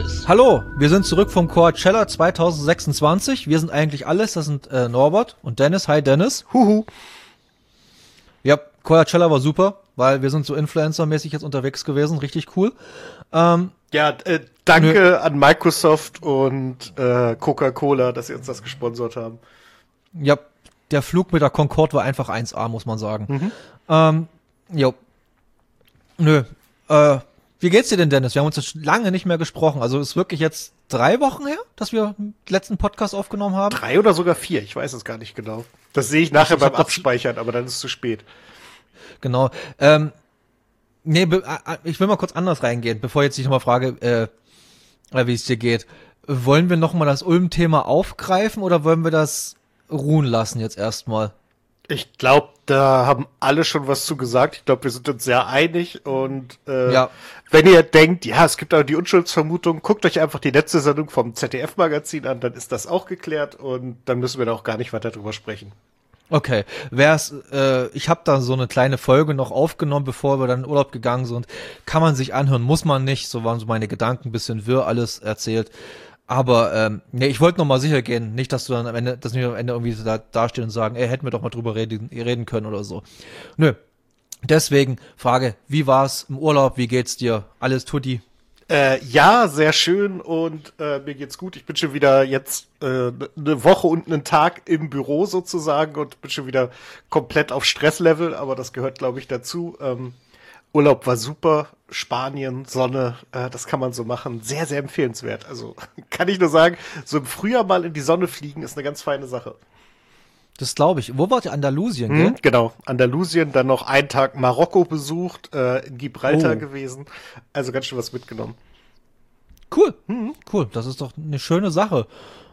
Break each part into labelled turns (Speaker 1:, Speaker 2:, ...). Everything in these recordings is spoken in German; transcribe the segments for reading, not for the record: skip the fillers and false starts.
Speaker 1: Dennis.
Speaker 2: Hallo, wir sind zurück vom Coachella 2026. Wir sind eigentlich alles. Das sind Norbert und Dennis. Hi Dennis.
Speaker 3: Huhu.
Speaker 2: Ja, Coachella war super, weil wir sind so Influencer-mäßig jetzt unterwegs gewesen. Richtig cool.
Speaker 3: Danke an Microsoft und Coca-Cola, dass sie uns das gesponsert haben.
Speaker 2: Ja, der Flug mit der Concorde war einfach 1A, muss man sagen. Wie geht's dir denn, Dennis? Wir haben uns jetzt lange nicht mehr gesprochen. Also ist wirklich jetzt 3 Wochen her, dass wir den letzten Podcast aufgenommen haben?
Speaker 3: 3 oder sogar 4, ich weiß es gar nicht genau. Das sehe ich nachher beim Abspeichern, aber dann ist es zu spät.
Speaker 2: Genau. Ich will mal kurz anders reingehen, bevor ich jetzt nicht nochmal frage, wie es dir geht. Wollen wir nochmal das Ulm-Thema aufgreifen oder wollen wir das ruhen lassen jetzt erstmal?
Speaker 3: Ich glaube, da haben alle schon was zu gesagt. Ich glaube, wir sind uns sehr einig und wenn ihr denkt, ja, es gibt aber die Unschuldsvermutung, guckt euch einfach die letzte Sendung vom ZDF-Magazin an, dann ist das auch geklärt und dann müssen wir da auch gar nicht weiter drüber sprechen.
Speaker 2: Okay, ich habe da so eine kleine Folge noch aufgenommen, bevor wir dann in Urlaub gegangen sind. Kann man sich anhören, muss man nicht. So waren so meine Gedanken, ein bisschen wirr alles erzählt. Aber ich wollte noch mal sicher gehen, nicht, dass wir am Ende irgendwie da stehen und sagen, hätten wir doch mal drüber reden können oder so. Nö. Deswegen Frage, wie war's im Urlaub? Wie geht's dir? Alles tutti?
Speaker 3: Ja, sehr schön und mir geht's gut. Ich bin schon wieder jetzt eine Woche und einen Tag im Büro sozusagen und bin schon wieder komplett auf Stresslevel, aber das gehört, glaube ich, dazu. Urlaub war super, Spanien, Sonne, das kann man so machen. Sehr, sehr empfehlenswert. Also kann ich nur sagen, so im Frühjahr mal in die Sonne fliegen ist eine ganz feine Sache.
Speaker 2: Das glaube ich. Wo wart ihr? Andalusien, gell?
Speaker 3: Genau, Andalusien, dann noch einen Tag Marokko besucht, in Gibraltar gewesen. Also ganz schön was mitgenommen.
Speaker 2: Cool, cool. Das ist doch eine schöne Sache.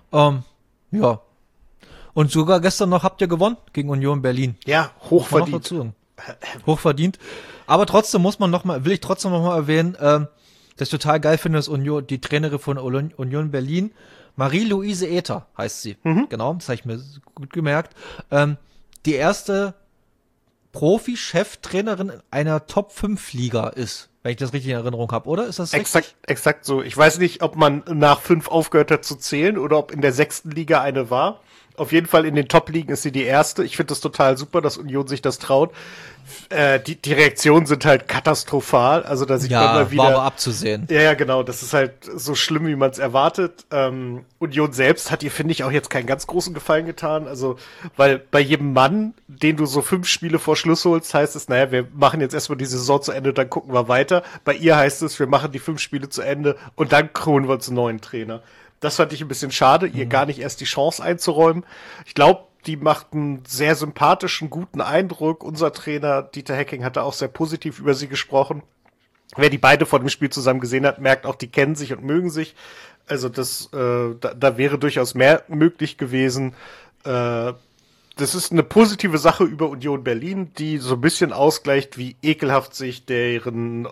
Speaker 2: Ja. Und sogar gestern noch habt ihr gewonnen gegen Union Berlin.
Speaker 3: Ja, hochverdient.
Speaker 2: Hochverdient. Aber trotzdem will ich trotzdem noch mal erwähnen, dass ich total geil finde, dass die Trainerin von Union Berlin, Marie-Louise Ether heißt sie. Genau, das habe ich mir gut gemerkt. Die erste Profi-Cheftrainerin einer Top-5-Liga ist, wenn ich das richtig in Erinnerung habe, oder? Ist das richtig?
Speaker 3: Exakt so. Ich weiß nicht, ob man nach 5 aufgehört hat zu zählen oder ob in der 6. Liga eine war. Auf jeden Fall in den Top-Ligen ist sie die erste. Ich finde das total super, dass Union sich das traut. Die Reaktionen sind halt katastrophal. Also da sieht man mal wieder.
Speaker 2: War aber abzusehen.
Speaker 3: Ja, genau. Das ist halt so schlimm, wie man es erwartet. Union selbst hat ihr, finde ich, auch jetzt keinen ganz großen Gefallen getan. Also, weil bei jedem Mann, den du so 5 Spiele vor Schluss holst, heißt es, naja, wir machen jetzt erstmal die Saison zu Ende, dann gucken wir weiter. Bei ihr heißt es, wir machen die 5 Spiele zu Ende und dann holen wir uns einen neuen Trainer. Das fand ich ein bisschen schade, ihr gar nicht erst die Chance einzuräumen. Ich glaube, die macht einen sehr sympathischen, guten Eindruck. Unser Trainer Dieter Hecking hatte auch sehr positiv über sie gesprochen. Wer die beide vor dem Spiel zusammen gesehen hat, merkt auch, die kennen sich und mögen sich. Also da wäre durchaus mehr möglich gewesen. Das ist eine positive Sache über Union Berlin, die so ein bisschen ausgleicht, wie ekelhaft sich deren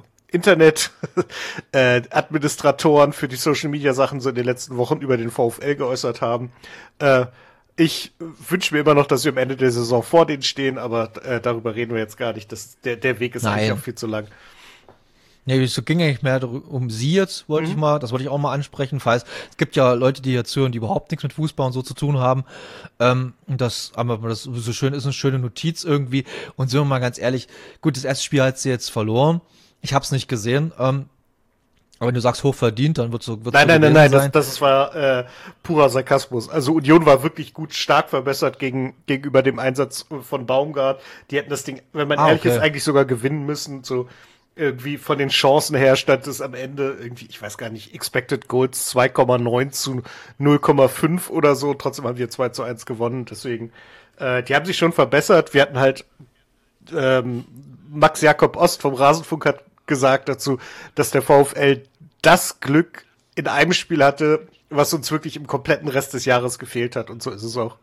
Speaker 3: Internet-Administratoren für die Social-Media-Sachen so in den letzten Wochen über den VfL geäußert haben. Ich wünsche mir immer noch, dass wir am Ende der Saison vor denen stehen, aber darüber reden wir jetzt gar nicht. Der Weg ist eigentlich auch viel zu lang.
Speaker 2: Nee, es ging eigentlich mehr um sie jetzt, das wollte ich auch mal ansprechen, falls es gibt ja Leute, die jetzt hören, die überhaupt nichts mit Fußball und so zu tun haben. Das so schön ist, eine schöne Notiz irgendwie. Und sind wir mal ganz ehrlich, gut, das erste Spiel hat sie jetzt verloren. Ich hab's nicht gesehen. Aber wenn du sagst hochverdient, dann wird's
Speaker 3: Nein, das war purer Sarkasmus. Also Union war wirklich gut, stark verbessert gegenüber dem Einsatz von Baumgart. Die hätten das Ding, wenn man ehrlich ist, eigentlich sogar gewinnen müssen. So irgendwie von den Chancen her stand es am Ende irgendwie, ich weiß gar nicht, Expected Goals 2,9 zu 0,5 oder so. Trotzdem haben wir 2:1 gewonnen. Deswegen, die haben sich schon verbessert. Wir hatten halt Max Jakob Ost vom Rasenfunk hat gesagt dazu, dass der VfL das Glück in einem Spiel hatte, was uns wirklich im kompletten Rest des Jahres gefehlt hat. Und so ist es auch.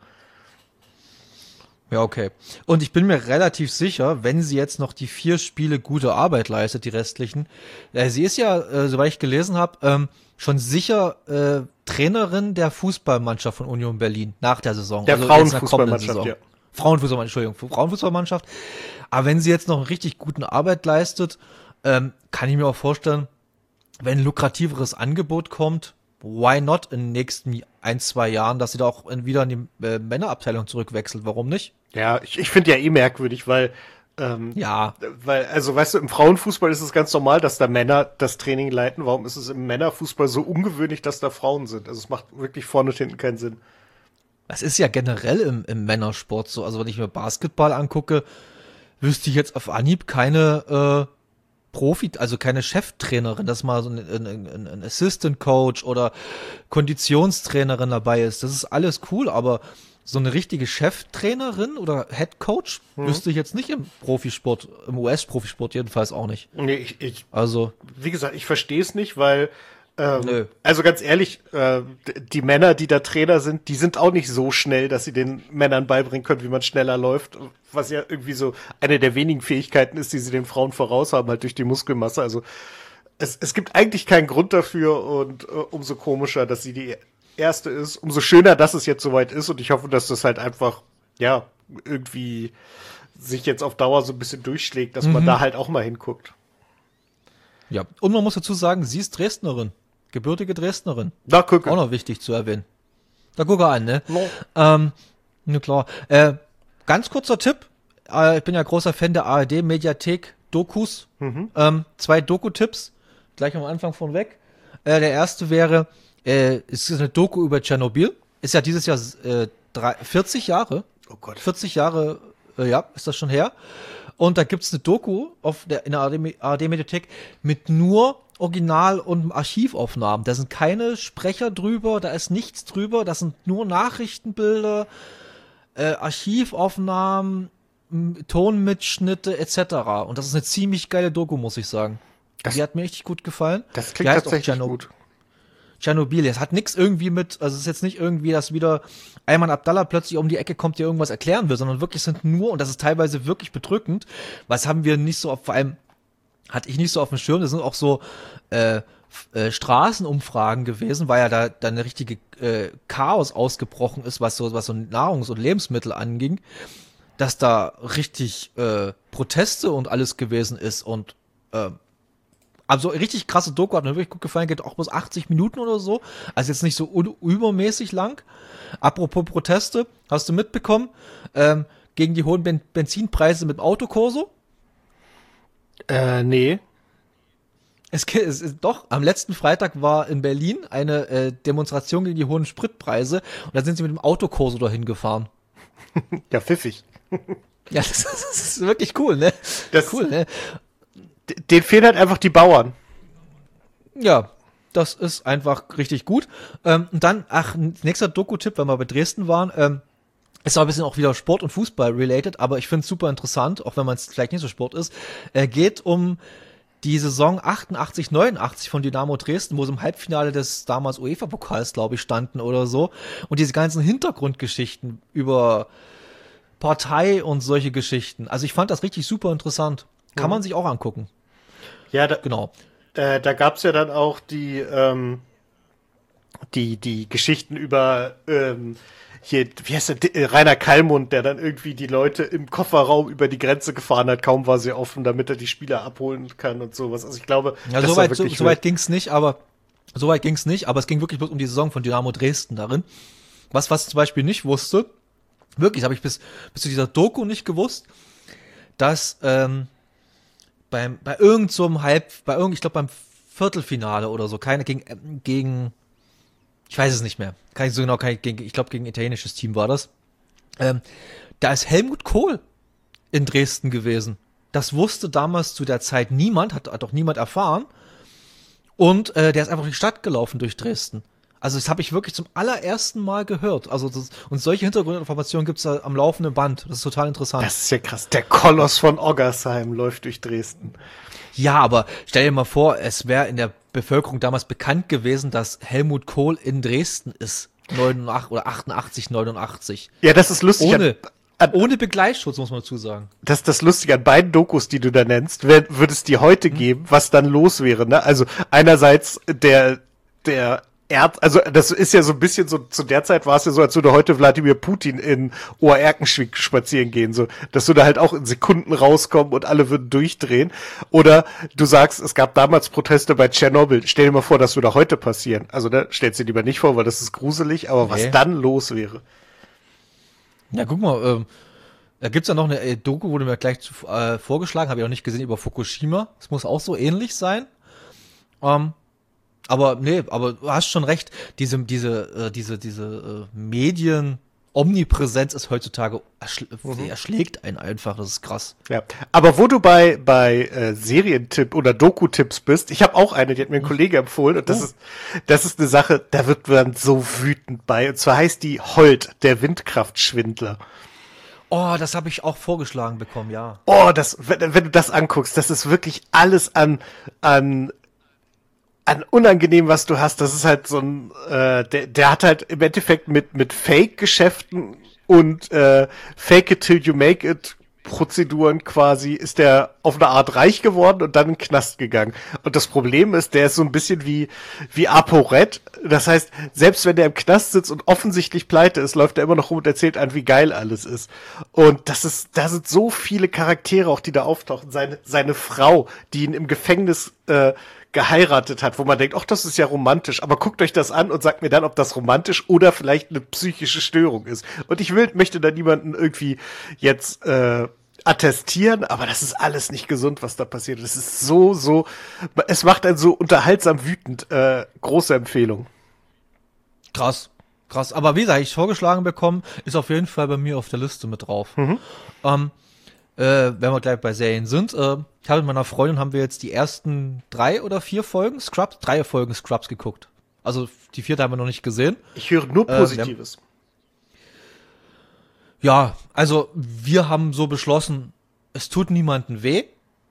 Speaker 2: Ja, okay. Und ich bin mir relativ sicher, wenn sie jetzt noch die 4 Spiele gute Arbeit leistet, die restlichen, sie ist ja, soweit ich gelesen habe, schon sicher Trainerin der Fußballmannschaft von Union Berlin nach der Saison.
Speaker 3: Der Frauenfußballmannschaft, ja.
Speaker 2: Frauenfußballmannschaft. Aber wenn sie jetzt noch eine richtig gute Arbeit leistet, kann ich mir auch vorstellen, wenn ein lukrativeres Angebot kommt, why not in den nächsten 1, 2 Jahren, dass sie da auch wieder in die Männerabteilung zurückwechselt? Warum nicht?
Speaker 3: Ja, ich finde ja eh merkwürdig, weil
Speaker 2: Ja,
Speaker 3: also weißt du, im Frauenfußball ist es ganz normal, dass da Männer das Training leiten. Warum ist es im Männerfußball so ungewöhnlich, dass da Frauen sind? Also es macht wirklich vorne und hinten keinen Sinn.
Speaker 2: das ist ja generell im Männersport so. Also wenn ich mir Basketball angucke, wüsste ich jetzt auf Anhieb keine Profi, also keine Cheftrainerin, dass mal so ein Assistant Coach oder Konditionstrainerin dabei ist. Das ist alles cool, aber so eine richtige Cheftrainerin oder Head Coach wüsste ich jetzt nicht im Profisport, im US-Profisport jedenfalls auch nicht.
Speaker 3: Nee,
Speaker 2: Also,
Speaker 3: wie gesagt, ich verstehe es nicht, weil
Speaker 2: nö.
Speaker 3: also ganz ehrlich, die Männer, die da Trainer sind, die sind auch nicht so schnell, dass sie den Männern beibringen können, wie man schneller läuft, was ja irgendwie so eine der wenigen Fähigkeiten ist, die sie den Frauen voraus haben, halt durch die Muskelmasse. Also es gibt eigentlich keinen Grund dafür und umso komischer, dass sie die erste ist, umso schöner, dass es jetzt soweit ist und ich hoffe, dass das halt einfach, ja, irgendwie sich jetzt auf Dauer so ein bisschen durchschlägt, dass man da halt auch mal hinguckt.
Speaker 2: Ja. Und man muss dazu sagen, sie ist Dresdnerin. Gebürtige Dresdnerin.
Speaker 3: Na, gucke.
Speaker 2: Auch noch wichtig zu erwähnen. Da guck an, ne?
Speaker 3: No.
Speaker 2: Na klar. Ganz kurzer Tipp. Ich bin ja großer Fan der ARD-Mediathek-Dokus. 2 Doku-Tipps. Gleich am Anfang von weg. Der erste wäre, es ist eine Doku über Tschernobyl. Ist ja dieses Jahr 40 Jahre.
Speaker 3: Oh Gott.
Speaker 2: 40 Jahre, ja, ist das schon her. Und da gibt's eine Doku in der ARD-Mediathek mit nur Original- und Archivaufnahmen. Da sind keine Sprecher drüber, da ist nichts drüber, das sind nur Nachrichtenbilder, Archivaufnahmen, Tonmitschnitte etc. Und das ist eine ziemlich geile Doku, muss ich sagen. Die hat mir richtig gut gefallen.
Speaker 3: Das
Speaker 2: Die
Speaker 3: klingt
Speaker 2: heißt auch
Speaker 3: tatsächlich gut.
Speaker 2: Tschernobyl. Es hat nichts irgendwie mit, also es ist jetzt nicht irgendwie, dass wieder Ayman Abdallah plötzlich um die Ecke kommt, dir irgendwas erklären will, sondern wirklich sind nur, und das ist teilweise wirklich bedrückend, was haben wir nicht so auf, vor allem hatte ich nicht so auf dem Schirm, das sind auch so Straßenumfragen gewesen, weil ja da eine richtige Chaos ausgebrochen ist, was so Nahrungs- und Lebensmittel anging, dass da richtig Proteste und alles gewesen ist und also richtig krasse Doku, hat mir wirklich gut gefallen, geht auch bis 80 Minuten oder so. Also jetzt nicht so übermäßig lang. Apropos Proteste, hast du mitbekommen? Gegen die hohen Benzinpreise mit dem Autokorso?
Speaker 3: Nee.
Speaker 2: Es ist doch, am letzten Freitag war in Berlin eine Demonstration gegen die hohen Spritpreise und da sind sie mit dem Autokorso dahin gefahren.
Speaker 3: Ja, pfiffig.
Speaker 2: Ja, das ist wirklich cool, ne?
Speaker 3: Das
Speaker 2: Cool, ne?
Speaker 3: Den fehlen halt einfach die Bauern.
Speaker 2: Ja, das ist einfach richtig gut. Und dann, nächster Doku-Tipp, wenn wir bei Dresden waren, ist aber ein bisschen auch wieder Sport und Fußball related, aber ich finde es super interessant, auch wenn man es vielleicht nicht so Sport ist. Geht um die Saison 88, 89 von Dynamo Dresden, wo sie im Halbfinale des damals UEFA-Pokals, glaube ich, standen oder so. Und diese ganzen Hintergrundgeschichten über Partei und solche Geschichten. Also ich fand das richtig super interessant. Kann man sich auch angucken.
Speaker 3: Ja,
Speaker 2: Genau.
Speaker 3: Da gab's ja dann auch die Geschichten über hier, wie heißt der, Rainer Kallmund, der dann irgendwie die Leute im Kofferraum über die Grenze gefahren hat, kaum war sie offen, damit er die Spieler abholen kann und sowas. Also ich glaube,
Speaker 2: Ja,
Speaker 3: das war wirklich
Speaker 2: soweit ging's nicht, aber es ging wirklich bloß um die Saison von Dynamo Dresden darin. Was zum Beispiel nicht wusste, wirklich, habe ich bis zu dieser Doku nicht gewusst, dass bei irgend so einem ich glaube beim Viertelfinale oder so, gegen ich weiß es nicht mehr. Ich glaube gegen ein italienisches Team war das. Da ist Helmut Kohl in Dresden gewesen. Das wusste damals zu der Zeit niemand, hat auch niemand erfahren. Und der ist einfach durch die Stadt gelaufen durch Dresden. Also das habe ich wirklich zum allerersten Mal gehört. Also und solche Hintergrundinformationen gibt's da am laufenden Band. Das ist total interessant.
Speaker 3: Das ist ja krass. Der Koloss von Oggersheim läuft durch Dresden.
Speaker 2: Ja, aber stell dir mal vor, es wäre in der Bevölkerung damals bekannt gewesen, dass Helmut Kohl in Dresden ist. 89 oder 88, 89.
Speaker 3: Ja, das ist lustig.
Speaker 2: Ohne Begleitschutz, muss man dazu sagen.
Speaker 3: Das ist das Lustige an beiden Dokus, die du da nennst, würde es die heute geben, was dann los wäre, ne? Also einerseits der also das ist ja so ein bisschen so, zu der Zeit war es ja so, als würde heute Wladimir Putin in Oerkenschwick spazieren gehen, so, das würde halt auch in Sekunden rauskommen und alle würden durchdrehen. Oder du sagst, es gab damals Proteste bei Tschernobyl. Stell dir mal vor, das würde heute passieren. Also, ne, stell's dir lieber nicht vor, weil das ist gruselig, aber was dann los wäre.
Speaker 2: Ja, guck mal, da gibt's ja noch eine Doku, wurde mir gleich vorgeschlagen, habe ich auch nicht gesehen, über Fukushima. Das muss auch so ähnlich sein. Aber du hast schon recht, diese Medien-Omnipräsenz ist heutzutage, erschlägt einen einfach, das ist krass.
Speaker 3: Ja, aber wo du bei Serientipp oder Doku-Tipps bist, ich habe auch eine, die hat mir ein Kollege empfohlen und das ist eine Sache, da wird man so wütend bei. Und zwar heißt die Holt, der Windkraftschwindler.
Speaker 2: Oh, das habe ich auch vorgeschlagen bekommen, ja.
Speaker 3: Oh, wenn du das anguckst, das ist wirklich alles an unangenehm, was du hast. Das ist halt so ein, der hat halt im Endeffekt mit Fake-Geschäften und Fake it till you make it Prozeduren quasi, ist der auf eine Art reich geworden und dann in den Knast gegangen. Und das Problem ist, der ist so ein bisschen wie ApoRed. Das heißt, selbst wenn der im Knast sitzt und offensichtlich pleite ist, läuft er immer noch rum und erzählt an, wie geil alles ist. Und da sind so viele Charaktere auch, die da auftauchen. Seine Frau, die ihn im Gefängnis geheiratet hat, wo man denkt, ach, das ist ja romantisch, aber guckt euch das an und sagt mir dann, ob das romantisch oder vielleicht eine psychische Störung ist. Und ich möchte da niemanden irgendwie jetzt attestieren, aber das ist alles nicht gesund, was da passiert. Das ist so, es macht einen so unterhaltsam wütend. Große Empfehlung.
Speaker 2: Krass. Aber wie gesagt, ich vorgeschlagen bekommen, ist auf jeden Fall bei mir auf der Liste mit drauf. Wenn wir gleich bei Serien sind, ich habe mit meiner Freundin, haben wir jetzt die ersten 3 oder 4 Folgen Scrubs, 3 Folgen Scrubs geguckt. Also die 4. haben wir noch nicht gesehen.
Speaker 3: Ich höre nur Positives.
Speaker 2: Ja, also wir haben so beschlossen, es tut niemandem weh.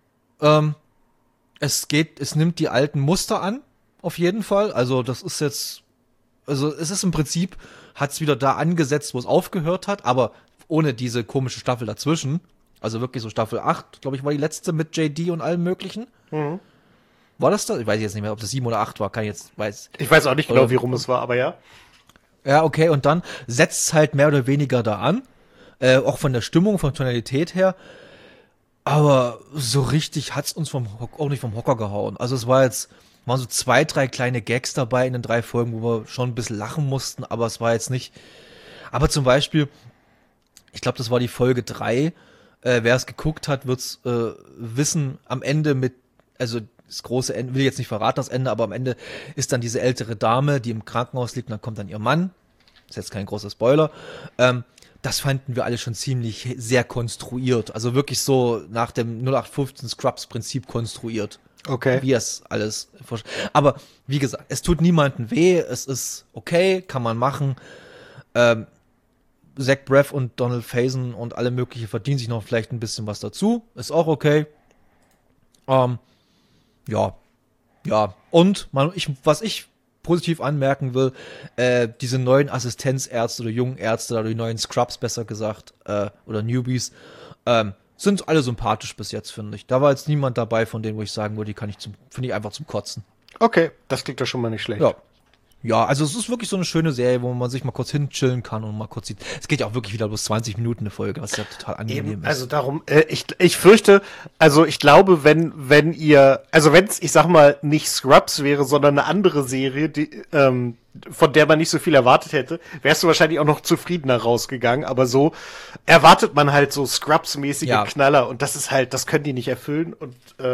Speaker 2: Es nimmt die alten Muster an, auf jeden Fall. Also das ist jetzt, also es ist im Prinzip, hat es wieder da angesetzt, wo es aufgehört hat, aber ohne diese komische Staffel dazwischen. Also wirklich so Staffel 8, glaube ich, war die letzte mit JD und allem möglichen. Mhm. War das da? Ich weiß jetzt nicht mehr, ob das 7 oder 8 war,
Speaker 3: Ich weiß auch nicht genau, wie rum es war, aber ja.
Speaker 2: Ja, okay, und dann setzt es halt mehr oder weniger da an. Auch von der Stimmung, von Tonalität her. Aber so richtig hat's uns auch nicht vom Hocker gehauen. Also es waren so 2, 3 kleine Gags dabei in den 3 Folgen, wo wir schon ein bisschen lachen mussten, aber es war jetzt nicht. Aber zum Beispiel, ich glaube, das war die Folge 3. Wer es geguckt hat, wird's wissen, am Ende also das große Ende, will ich jetzt nicht verraten, das Ende, aber am Ende ist dann diese ältere Dame, die im Krankenhaus liegt, und dann kommt dann ihr Mann. Ist jetzt kein großer Spoiler. Das fanden wir alle schon ziemlich sehr konstruiert. Also wirklich so nach dem 0815 Scrubs-Prinzip konstruiert.
Speaker 3: Okay.
Speaker 2: Wie es alles aber wie gesagt, es tut niemandem weh, es ist okay, kann man machen. Zach Braff und Donald Faison und alle möglichen verdienen sich noch vielleicht ein bisschen was dazu. Ist auch okay. Ja. Und was ich positiv anmerken will, diese neuen Assistenzärzte oder jungen Ärzte oder die neuen Scrubs besser gesagt, oder Newbies, sind alle sympathisch bis jetzt, finde ich. Da war jetzt niemand dabei von denen, wo ich sagen würde, finde ich einfach zum Kotzen.
Speaker 3: Okay, das klingt doch schon mal nicht schlecht.
Speaker 2: Ja, also es ist wirklich so eine schöne Serie, wo man sich mal kurz hinchillen kann und mal kurz sieht. Es geht ja auch wirklich wieder bloß 20 Minuten eine Folge, was ja total angenehm ist.
Speaker 3: Also darum, ich fürchte, also ich glaube, wenn es, ich sag mal, nicht Scrubs wäre, sondern eine andere Serie, die, von der man nicht so viel erwartet hätte, wärst du wahrscheinlich auch noch zufriedener rausgegangen, aber so erwartet man halt so Scrubs-mäßige Knaller und das ist halt, das können die nicht erfüllen und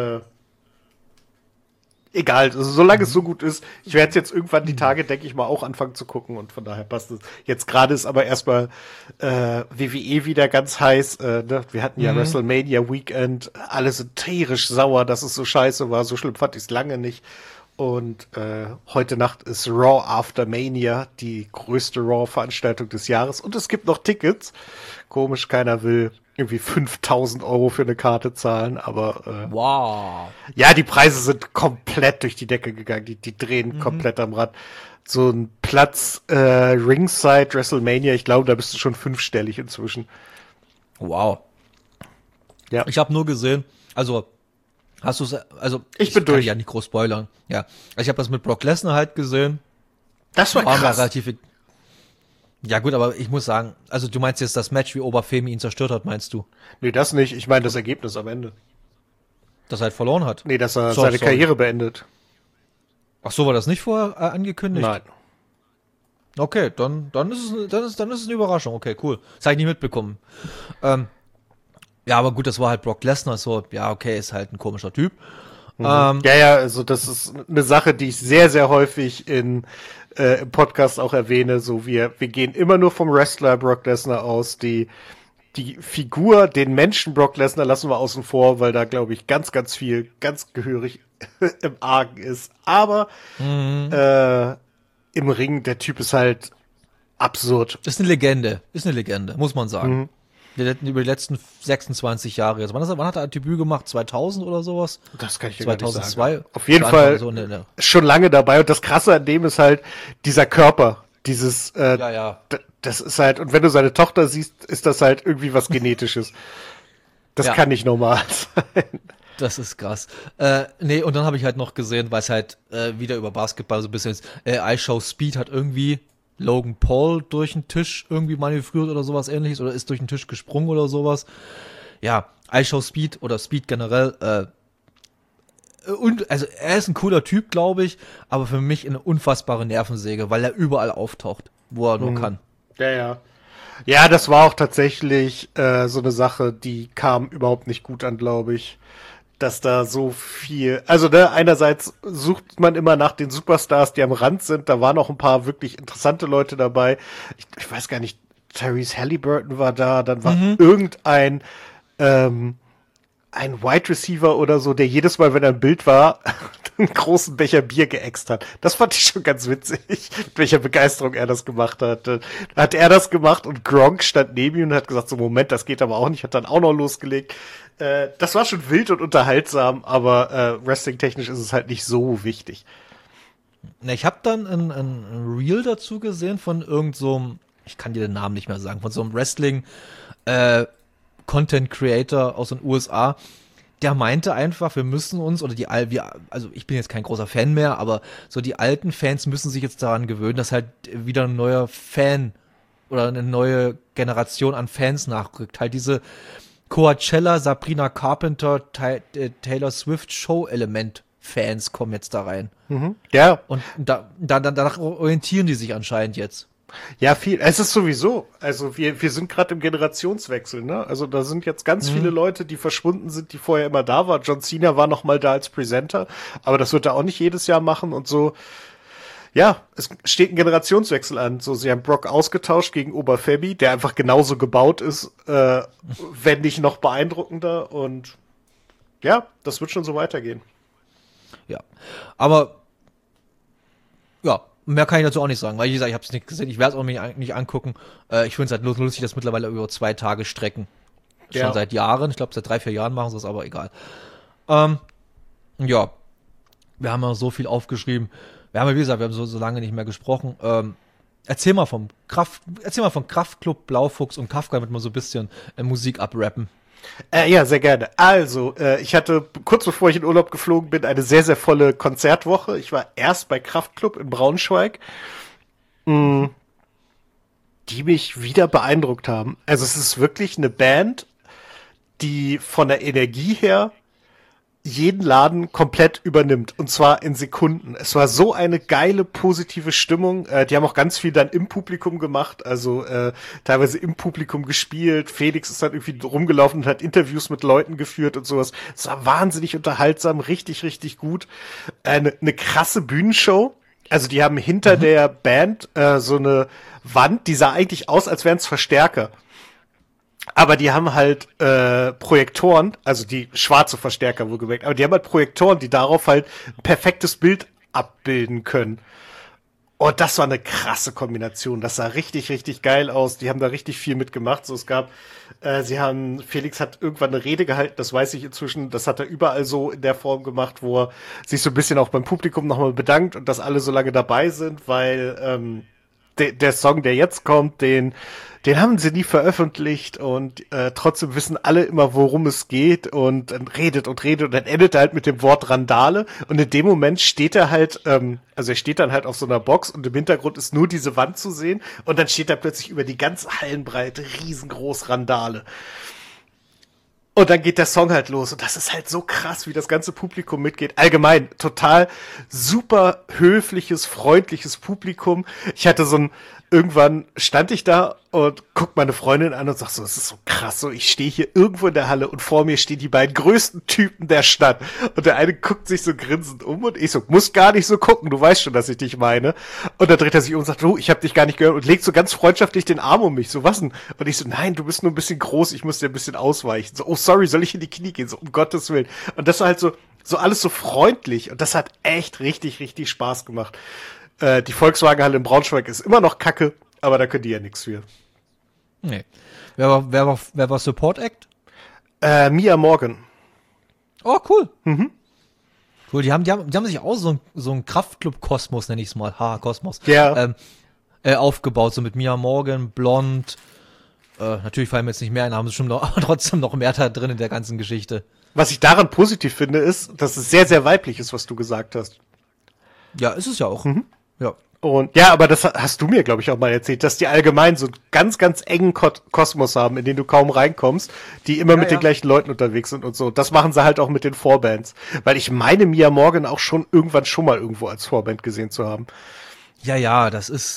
Speaker 3: egal, also solange es so gut ist, ich werde jetzt irgendwann die Tage, denke ich mal, auch anfangen zu gucken und von daher passt es. Jetzt gerade ist aber erstmal WWE wieder ganz heiß. Ne? Wir hatten ja WrestleMania Weekend, alle sind tierisch sauer, dass es so scheiße war. So schlimm fand ich es lange nicht. Und heute Nacht ist Raw After Mania, die größte Raw-Veranstaltung des Jahres. Und es gibt noch Tickets. Komisch, keiner will irgendwie 5.000 € für eine Karte zahlen, aber
Speaker 2: wow.
Speaker 3: Ja, die Preise sind komplett durch die Decke gegangen, die drehen komplett am Rad. So ein Platz Ringside WrestleMania, ich glaube, da bist du schon 5-stellig inzwischen.
Speaker 2: Wow. Ja. Ich habe nur gesehen, also hast du es, also
Speaker 3: ich bin durch.
Speaker 2: Kann ja nicht groß spoilern. Ja, ich habe das mit Brock Lesnar halt gesehen.
Speaker 3: Das war krass.
Speaker 2: relativ. Ja gut, aber ich muss sagen, also du meinst jetzt das Match, wie Oberfemi ihn zerstört hat, meinst du?
Speaker 3: Nee, das nicht. Ich meine das Ergebnis am Ende.
Speaker 2: Dass er halt verloren hat?
Speaker 3: Nee, dass er seine Karriere beendet.
Speaker 2: Ach so, war das nicht vorher angekündigt?
Speaker 3: Nein.
Speaker 2: Okay, dann ist es eine Überraschung. Okay, cool. Das habe ich nicht mitbekommen. Ja, aber gut, das war halt Brock Lesnar, so, ja, okay, ist halt ein komischer Typ.
Speaker 3: Ja, also das ist eine Sache, die ich sehr, sehr häufig im Podcast auch erwähne. So, wir gehen immer nur vom Wrestler Brock Lesnar aus. Die Figur, den Menschen Brock Lesnar lassen wir außen vor, weil da, glaube ich, ganz, ganz viel, ganz gehörig im Argen ist. Aber im Ring, der Typ ist halt absurd.
Speaker 2: Ist eine Legende, muss man sagen. Über die letzten 26 Jahre jetzt. Wann hat er ein Debüt gemacht? 2000 oder sowas?
Speaker 3: Das kann ich dir gar nicht
Speaker 2: 2002?
Speaker 3: sagen. Auf jeden Fall
Speaker 2: So
Speaker 3: schon lange dabei. Und das Krasse an dem ist halt dieser Körper. Dieses,
Speaker 2: ja.
Speaker 3: das ist halt, und wenn du seine Tochter siehst, ist das halt irgendwie was Genetisches. Das kann nicht normal sein.
Speaker 2: Das ist krass. Nee, und dann habe ich halt noch gesehen, weil es halt wieder über Basketball so ein bisschen ist, iShow Speed hat irgendwie Logan Paul durch den Tisch irgendwie manövriert oder sowas ähnliches oder ist durch den Tisch gesprungen oder sowas. Ja, iShow Speed oder Speed generell, und also er ist ein cooler Typ, glaube ich, aber für mich eine unfassbare Nervensäge, weil er überall auftaucht, wo er nur kann.
Speaker 3: Ja. Ja, das war auch tatsächlich so eine Sache, die kam überhaupt nicht gut an, glaube ich. Dass da so viel, also ne, einerseits sucht man immer nach den Superstars, die am Rand sind, da waren auch ein paar wirklich interessante Leute dabei. Ich weiß gar nicht, Tyrese Halliburton war da, dann war irgendein ein Wide Receiver oder so, der jedes Mal, wenn er im Bild war, einen großen Becher Bier geäxt hat. Das fand ich schon ganz witzig, mit welcher Begeisterung er das gemacht hat. Dann hat er das gemacht und Gronk stand neben ihm und hat gesagt, so Moment, das geht aber auch nicht, hat dann auch noch losgelegt. Das war schon wild und unterhaltsam, aber wrestling-technisch ist es halt nicht so wichtig.
Speaker 2: Ich habe dann ein Reel dazu gesehen von irgend ich kann dir den Namen nicht mehr sagen, von so einem Wrestling Content Creator aus den USA, der meinte einfach, wir müssen uns, oder also ich bin jetzt kein großer Fan mehr, aber so die alten Fans müssen sich jetzt daran gewöhnen, dass halt wieder ein neuer Fan oder eine neue Generation an Fans nachrückt. Halt diese Coachella, Sabrina Carpenter, Taylor Swift Show-Element Fans kommen jetzt da rein.
Speaker 3: Ja.
Speaker 2: Und danach orientieren die sich anscheinend jetzt.
Speaker 3: Ja, viel. Es ist sowieso. Also wir sind gerade im Generationswechsel, ne? Also da sind jetzt ganz viele Leute, die verschwunden sind, die vorher immer da waren. John Cena war noch mal da als Presenter, aber das wird er auch nicht jedes Jahr machen und so. Ja, es steht ein Generationswechsel an. So, sie haben Brock ausgetauscht gegen Oberfemi, der einfach genauso gebaut ist, wenn nicht noch beeindruckender. Und ja, das wird schon so weitergehen.
Speaker 2: Ja, aber ja, mehr kann ich dazu auch nicht sagen, weil wie gesagt, ich habe es nicht gesehen, ich werde es auch nicht angucken. Ich finde es halt lustig, dass mittlerweile über 2 Tage strecken. Schon seit Jahren, ich glaube seit 3-4 Jahren machen sie es, aber egal. Ja, wir haben ja so viel aufgeschrieben. Wir haben ja, wie gesagt, wir haben so lange nicht mehr gesprochen. Erzähl mal von Kraftklub, Blaufuchs und Kafka, damit wir so ein bisschen Musik abrappen.
Speaker 3: Ja, sehr gerne. Also, ich hatte, kurz bevor ich in Urlaub geflogen bin, eine sehr, sehr volle Konzertwoche. Ich war erst bei Kraftklub in Braunschweig, die mich wieder beeindruckt haben. Also, es ist wirklich eine Band, die von der Energie her jeden Laden komplett übernimmt. Und zwar in Sekunden. Es war so eine geile, positive Stimmung. Die haben auch ganz viel dann im Publikum gemacht. Also teilweise im Publikum gespielt. Felix ist dann irgendwie rumgelaufen und hat Interviews mit Leuten geführt und sowas. Es war wahnsinnig unterhaltsam. Richtig, richtig gut. Eine krasse Bühnenshow. Also die haben hinter der Band so eine Wand, die sah eigentlich aus, als wären es Verstärker. Aber die haben halt Projektoren, also die schwarze Verstärker wohlgemerkt, aber die haben halt Projektoren, die darauf halt ein perfektes Bild abbilden können. Und das war eine krasse Kombination. Das sah richtig, richtig geil aus. Die haben da richtig viel mitgemacht. So, es gab, Felix hat irgendwann eine Rede gehalten, das weiß ich inzwischen, das hat er überall so in der Form gemacht, wo er sich so ein bisschen auch beim Publikum nochmal bedankt und dass alle so lange dabei sind, weil der Song, der jetzt kommt, den haben sie nie veröffentlicht und trotzdem wissen alle immer, worum es geht und dann redet und dann endet er halt mit dem Wort Randale und in dem Moment steht er halt, also er steht dann halt auf so einer Box und im Hintergrund ist nur diese Wand zu sehen und dann steht er plötzlich über die ganze Hallenbreite riesengroß Randale. Und dann geht der Song halt los und das ist halt so krass, wie das ganze Publikum mitgeht. Allgemein total super höfliches, freundliches Publikum. Ich hatte irgendwann stand ich da und guck meine Freundin an und sag so, es ist so krass, so ich stehe hier irgendwo in der Halle und vor mir stehen die beiden größten Typen der Stadt. Und der eine guckt sich so grinsend um und ich so, muss gar nicht so gucken, du weißt schon, dass ich dich meine. Und dann dreht er sich um und sagt, oh, ich hab dich gar nicht gehört und legt so ganz freundschaftlich den Arm um mich. So, was denn? Und ich so, nein, du bist nur ein bisschen groß, ich muss dir ein bisschen ausweichen. So, oh, sorry, soll ich in die Knie gehen? So, um Gottes Willen. Und das war halt so alles so freundlich und das hat echt richtig, richtig Spaß gemacht. Die Volkswagenhalle in Braunschweig ist immer noch kacke, aber da können die ja nichts für.
Speaker 2: Nee. Wer war Support Act?
Speaker 3: Mia Morgan.
Speaker 2: Oh, cool. Mhm. Cool, die haben sich auch so ein Kraftclub-Kosmos, nenne ich es mal, Kosmos,
Speaker 3: ja.
Speaker 2: Aufgebaut, so mit Mia Morgan, Blond, natürlich fallen mir jetzt nicht mehr ein, haben sie schon trotzdem noch mehr da drin in der ganzen Geschichte.
Speaker 3: Was ich daran positiv finde, ist, dass es sehr, sehr weiblich ist, was du gesagt hast.
Speaker 2: Ja, ist es ja auch. Mhm. Ja.
Speaker 3: Und ja, aber das hast du mir, glaube ich, auch mal erzählt, dass die allgemein so einen ganz, ganz engen Kosmos haben, in den du kaum reinkommst, die immer mit den gleichen Leuten unterwegs sind und so. Das machen sie halt auch mit den Vorbands. Weil ich meine, Mia Morgan auch irgendwann schon mal irgendwo als Vorband gesehen zu haben.
Speaker 2: Ja, das ist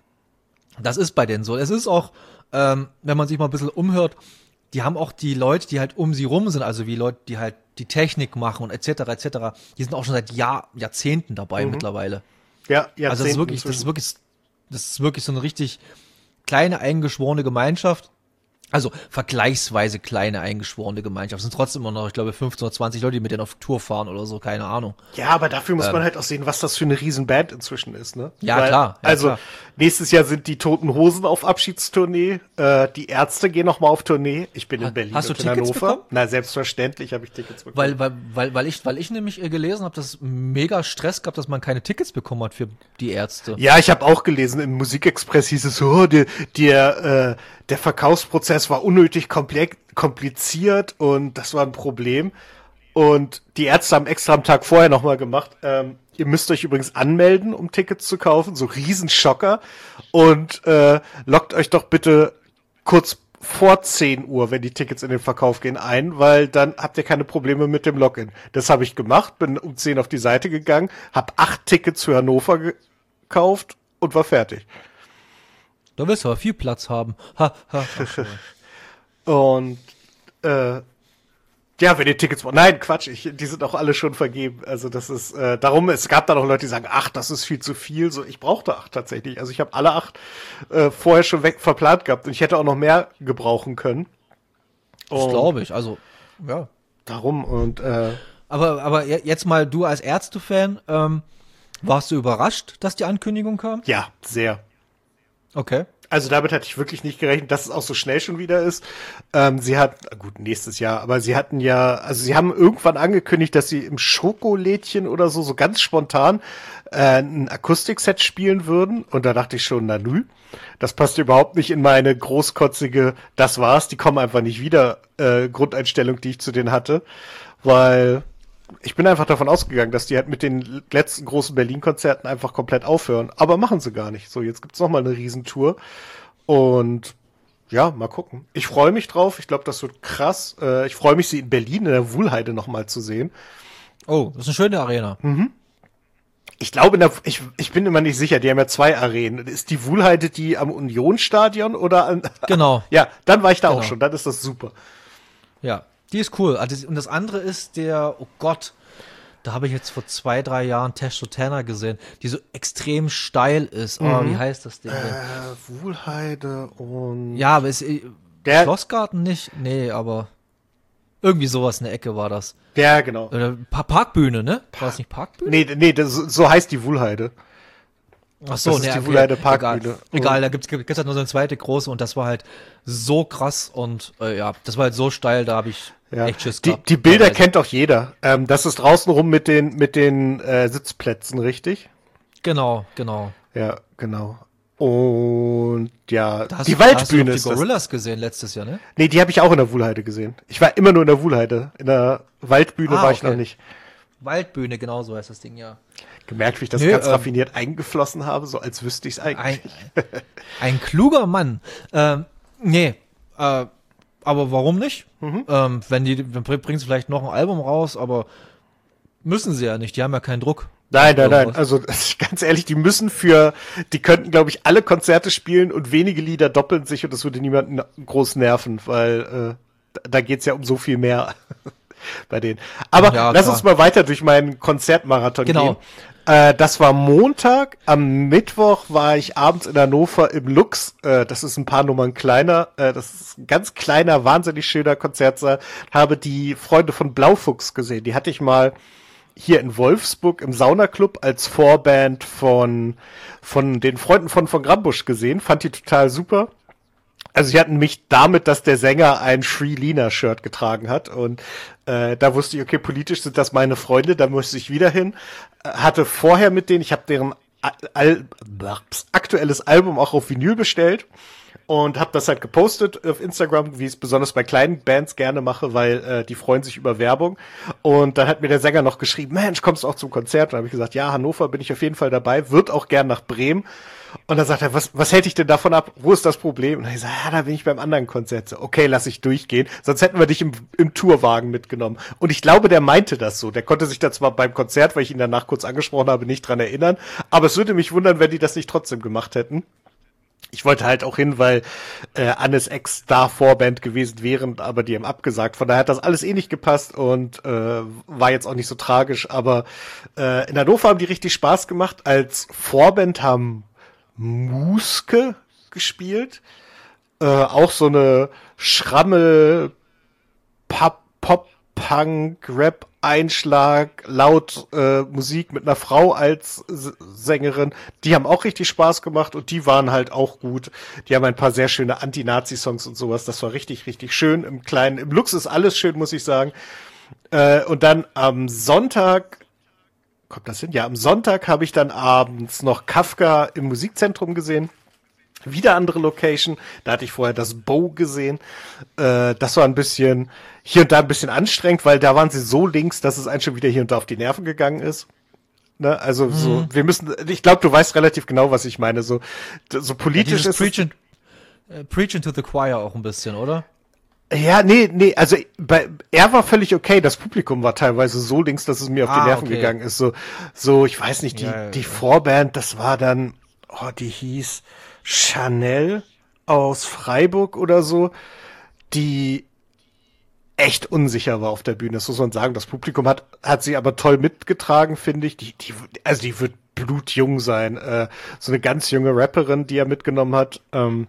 Speaker 2: bei denen so. Es ist auch, wenn man sich mal ein bisschen umhört, die haben auch die Leute, die halt um sie rum sind, also wie Leute, die halt die Technik machen und etc., die sind auch schon seit Jahrzehnten dabei mittlerweile.
Speaker 3: Ja,
Speaker 2: also das ist wirklich so eine richtig kleine, eingeschworene Gemeinschaft. Also vergleichsweise kleine, eingeschworene Gemeinschaft. Es sind trotzdem immer noch, ich glaube, 15 oder 20 Leute, die mit denen auf Tour fahren oder so, keine Ahnung.
Speaker 3: Ja, aber dafür muss man halt auch sehen, was das für eine Riesenband inzwischen ist, ne?
Speaker 2: Ja, klar. Ja,
Speaker 3: also, nächstes Jahr sind die Toten Hosen auf Abschiedstournee, die Ärzte gehen noch mal auf Tournee. Ich bin in Berlin
Speaker 2: und
Speaker 3: in
Speaker 2: Tickets
Speaker 3: Hannover.
Speaker 2: Bekommen?
Speaker 3: Na, selbstverständlich habe ich Tickets bekommen.
Speaker 2: Weil ich nämlich gelesen habe, dass es mega Stress gab, dass man keine Tickets bekommen hat für die Ärzte.
Speaker 3: Ja, ich habe auch gelesen, im Musikexpress hieß es so, der Verkaufsprozess war unnötig kompliziert und das war ein Problem. Und die Ärzte haben extra am Tag vorher nochmal gemacht. Ihr müsst euch übrigens anmelden, um Tickets zu kaufen. So Riesenschocker. Und loggt euch doch bitte kurz vor 10 Uhr, wenn die Tickets in den Verkauf gehen, ein, weil dann habt ihr keine Probleme mit dem Login. Das habe ich gemacht, bin um 10 auf die Seite gegangen, habe 8 Tickets für Hannover gekauft und war fertig.
Speaker 2: Da wirst du aber viel Platz haben.
Speaker 3: Und ja, wenn ihr Tickets braucht. Nein, Quatsch, die sind auch alle schon vergeben. Also das ist darum, es gab da noch Leute, die sagen, ach, das ist viel zu viel. So, ich brauchte 8 tatsächlich. Also ich habe alle 8 vorher schon verplant gehabt und ich hätte auch noch mehr gebrauchen können.
Speaker 2: Das glaube ich. Also ja.
Speaker 3: Darum und
Speaker 2: aber jetzt mal du als Ärzte-Fan, warst du überrascht, dass die Ankündigung kam?
Speaker 3: Ja, sehr.
Speaker 2: Okay.
Speaker 3: Also damit hatte ich wirklich nicht gerechnet, dass es auch so schnell schon wieder ist. Sie nächstes Jahr, aber sie haben irgendwann angekündigt, dass sie im Schokolädchen oder so ganz spontan ein Akustikset spielen würden. Und da dachte ich schon, na nü, das passt überhaupt nicht in meine großkotzige, das war's, die kommen einfach nicht wieder, Grundeinstellung, die ich zu denen hatte. Weil ich bin einfach davon ausgegangen, dass die halt mit den letzten großen Berlin-Konzerten einfach komplett aufhören. Aber machen sie gar nicht. So, jetzt gibt's noch mal eine Riesentour. Und ja, mal gucken. Ich freue mich drauf. Ich glaube, das wird krass. Ich freue mich, sie in Berlin in der Wuhlheide noch mal zu sehen.
Speaker 2: Oh, das ist eine schöne Arena.
Speaker 3: Mhm. Ich glaube, ich bin immer nicht sicher. Die haben ja 2 Arenen. Ist die Wuhlheide die am Unionsstadion oder an...
Speaker 2: Genau.
Speaker 3: Ja, dann war ich da auch schon. Dann ist das super.
Speaker 2: Ja. Die ist cool. Und das andere ist oh Gott, da habe ich jetzt vor 2-3 Jahren Testosterone gesehen, die so extrem steil ist. Oh, wie heißt das Ding denn?
Speaker 3: Wuhlheide und...
Speaker 2: Ja, aber ist der Schlossgarten nicht? Nee, aber irgendwie sowas in der Ecke war das.
Speaker 3: Ja, genau.
Speaker 2: Parkbühne, ne? War das nicht Parkbühne?
Speaker 3: Nee, so heißt die Wuhlheide.
Speaker 2: Ach so,
Speaker 3: das ist die Wuhlheide Parkbühne.
Speaker 2: Egal, da gibt's halt nur so eine zweite große und das war halt so krass und ja, das war halt so steil, da habe ich echt Schiss gehabt.
Speaker 3: Die Bilder kennt auch jeder. Das ist draußen rum mit den Sitzplätzen, richtig?
Speaker 2: Genau.
Speaker 3: Ja, genau. Und ja,
Speaker 2: Da hast
Speaker 3: die
Speaker 2: du, da hast du
Speaker 3: Waldbühne
Speaker 2: doch
Speaker 3: ist
Speaker 2: die
Speaker 3: das.
Speaker 2: Gorillas gesehen letztes Jahr, ne?
Speaker 3: Nee, die habe ich auch in der Wuhlheide gesehen. Ich war immer nur in der Wuhlheide. In der Waldbühne war ich noch
Speaker 2: Okay.
Speaker 3: nicht.
Speaker 2: Waldbühne, genau so heißt das Ding, ja.
Speaker 3: Gemerkt, wie ich das
Speaker 2: Nö,
Speaker 3: ganz raffiniert eingeflossen habe, so als wüsste ich es eigentlich.
Speaker 2: Ein kluger Mann. Nee, aber warum nicht? Wenn dann bringen sie vielleicht noch ein Album raus, aber müssen sie ja nicht, die haben ja keinen Druck.
Speaker 3: Nein.
Speaker 2: Irgendwas.
Speaker 3: Also ganz ehrlich, die könnten, glaube ich, alle Konzerte spielen und wenige Lieder doppeln sich und das würde niemanden groß nerven, weil da geht's ja um so viel mehr bei denen. Aber
Speaker 2: Ja,
Speaker 3: lass
Speaker 2: klar.
Speaker 3: uns mal weiter durch meinen Konzertmarathon
Speaker 2: Genau.
Speaker 3: gehen. Das war Montag. Am Mittwoch war ich abends in Hannover im Lux. Das ist ein paar Nummern kleiner. Das ist ein ganz kleiner, wahnsinnig schöner Konzertsaal. Habe die Freunde von Blaufuchs gesehen. Die hatte ich mal hier in Wolfsburg im Saunaclub als Vorband von den Freunden von Grambusch gesehen. Fand die total super. Also sie hatten mich damit, dass der Sänger ein Free Lina-Shirt getragen hat und da wusste ich, okay, politisch sind das meine Freunde, da musste ich wieder hin. Hatte vorher mit denen, ich habe deren aktuelles Album auch auf Vinyl bestellt und habe das halt gepostet auf Instagram, wie ich es besonders bei kleinen Bands gerne mache, weil die freuen sich über Werbung. Und dann hat mir der Sänger noch geschrieben, Mensch, kommst du auch zum Konzert? Und dann habe ich gesagt, ja, Hannover bin ich auf jeden Fall dabei, wird auch gern nach Bremen. Und dann sagt er, was hält dich denn davon ab? Wo ist das Problem? Und dann ich sage, ja, da bin ich beim anderen Konzert. So, okay, lass ich durchgehen. Sonst hätten wir dich im Tourwagen mitgenommen. Und ich glaube, der meinte das so. Der konnte sich da zwar beim Konzert, weil ich ihn danach kurz angesprochen habe, nicht dran erinnern. Aber es würde mich wundern, wenn die das nicht trotzdem gemacht hätten. Ich wollte halt auch hin, weil Annes Ex-Star-Vorband gewesen wären, aber die haben abgesagt. Von daher hat das alles eh nicht gepasst und war jetzt auch nicht so tragisch. Aber in Hannover haben die richtig Spaß gemacht. Als Vorband haben Muske gespielt. Auch so eine Schrammel, Pop-Punk, Rap-Einschlag, laut Musik mit einer Frau als Sängerin. Die haben auch richtig Spaß gemacht und die waren halt auch gut. Die haben ein paar sehr schöne Anti-Nazi-Songs und sowas. Das war richtig, richtig schön. Im Kleinen, im Lux ist alles schön, muss ich sagen. Und dann am Sonntag, kommt das hin? Ja, am Sonntag habe ich dann abends noch Kafka im Musikzentrum gesehen. Wieder andere Location. Da hatte ich vorher das Bow gesehen. Das war ein bisschen, hier und da ein bisschen anstrengend, weil da waren sie so links, dass es einen schon wieder hier und da auf die Nerven gegangen ist. Ne? Also so, ich glaube, du weißt relativ genau, was ich meine. So politisch
Speaker 2: Dieses
Speaker 3: ist es.
Speaker 2: Preaching to the Choir auch ein bisschen, oder?
Speaker 3: Ja, nee, also er war völlig okay. Das Publikum war teilweise so links, dass es mir auf die Nerven
Speaker 2: okay.
Speaker 3: gegangen ist. So, ich weiß nicht, die Vorband, das war dann, die hieß Chanel aus Freiburg oder so, die echt unsicher war auf der Bühne. Das muss man sagen. Das Publikum hat sie aber toll mitgetragen, finde ich. Also die wird blutjung sein. So eine ganz junge Rapperin, die er mitgenommen hat.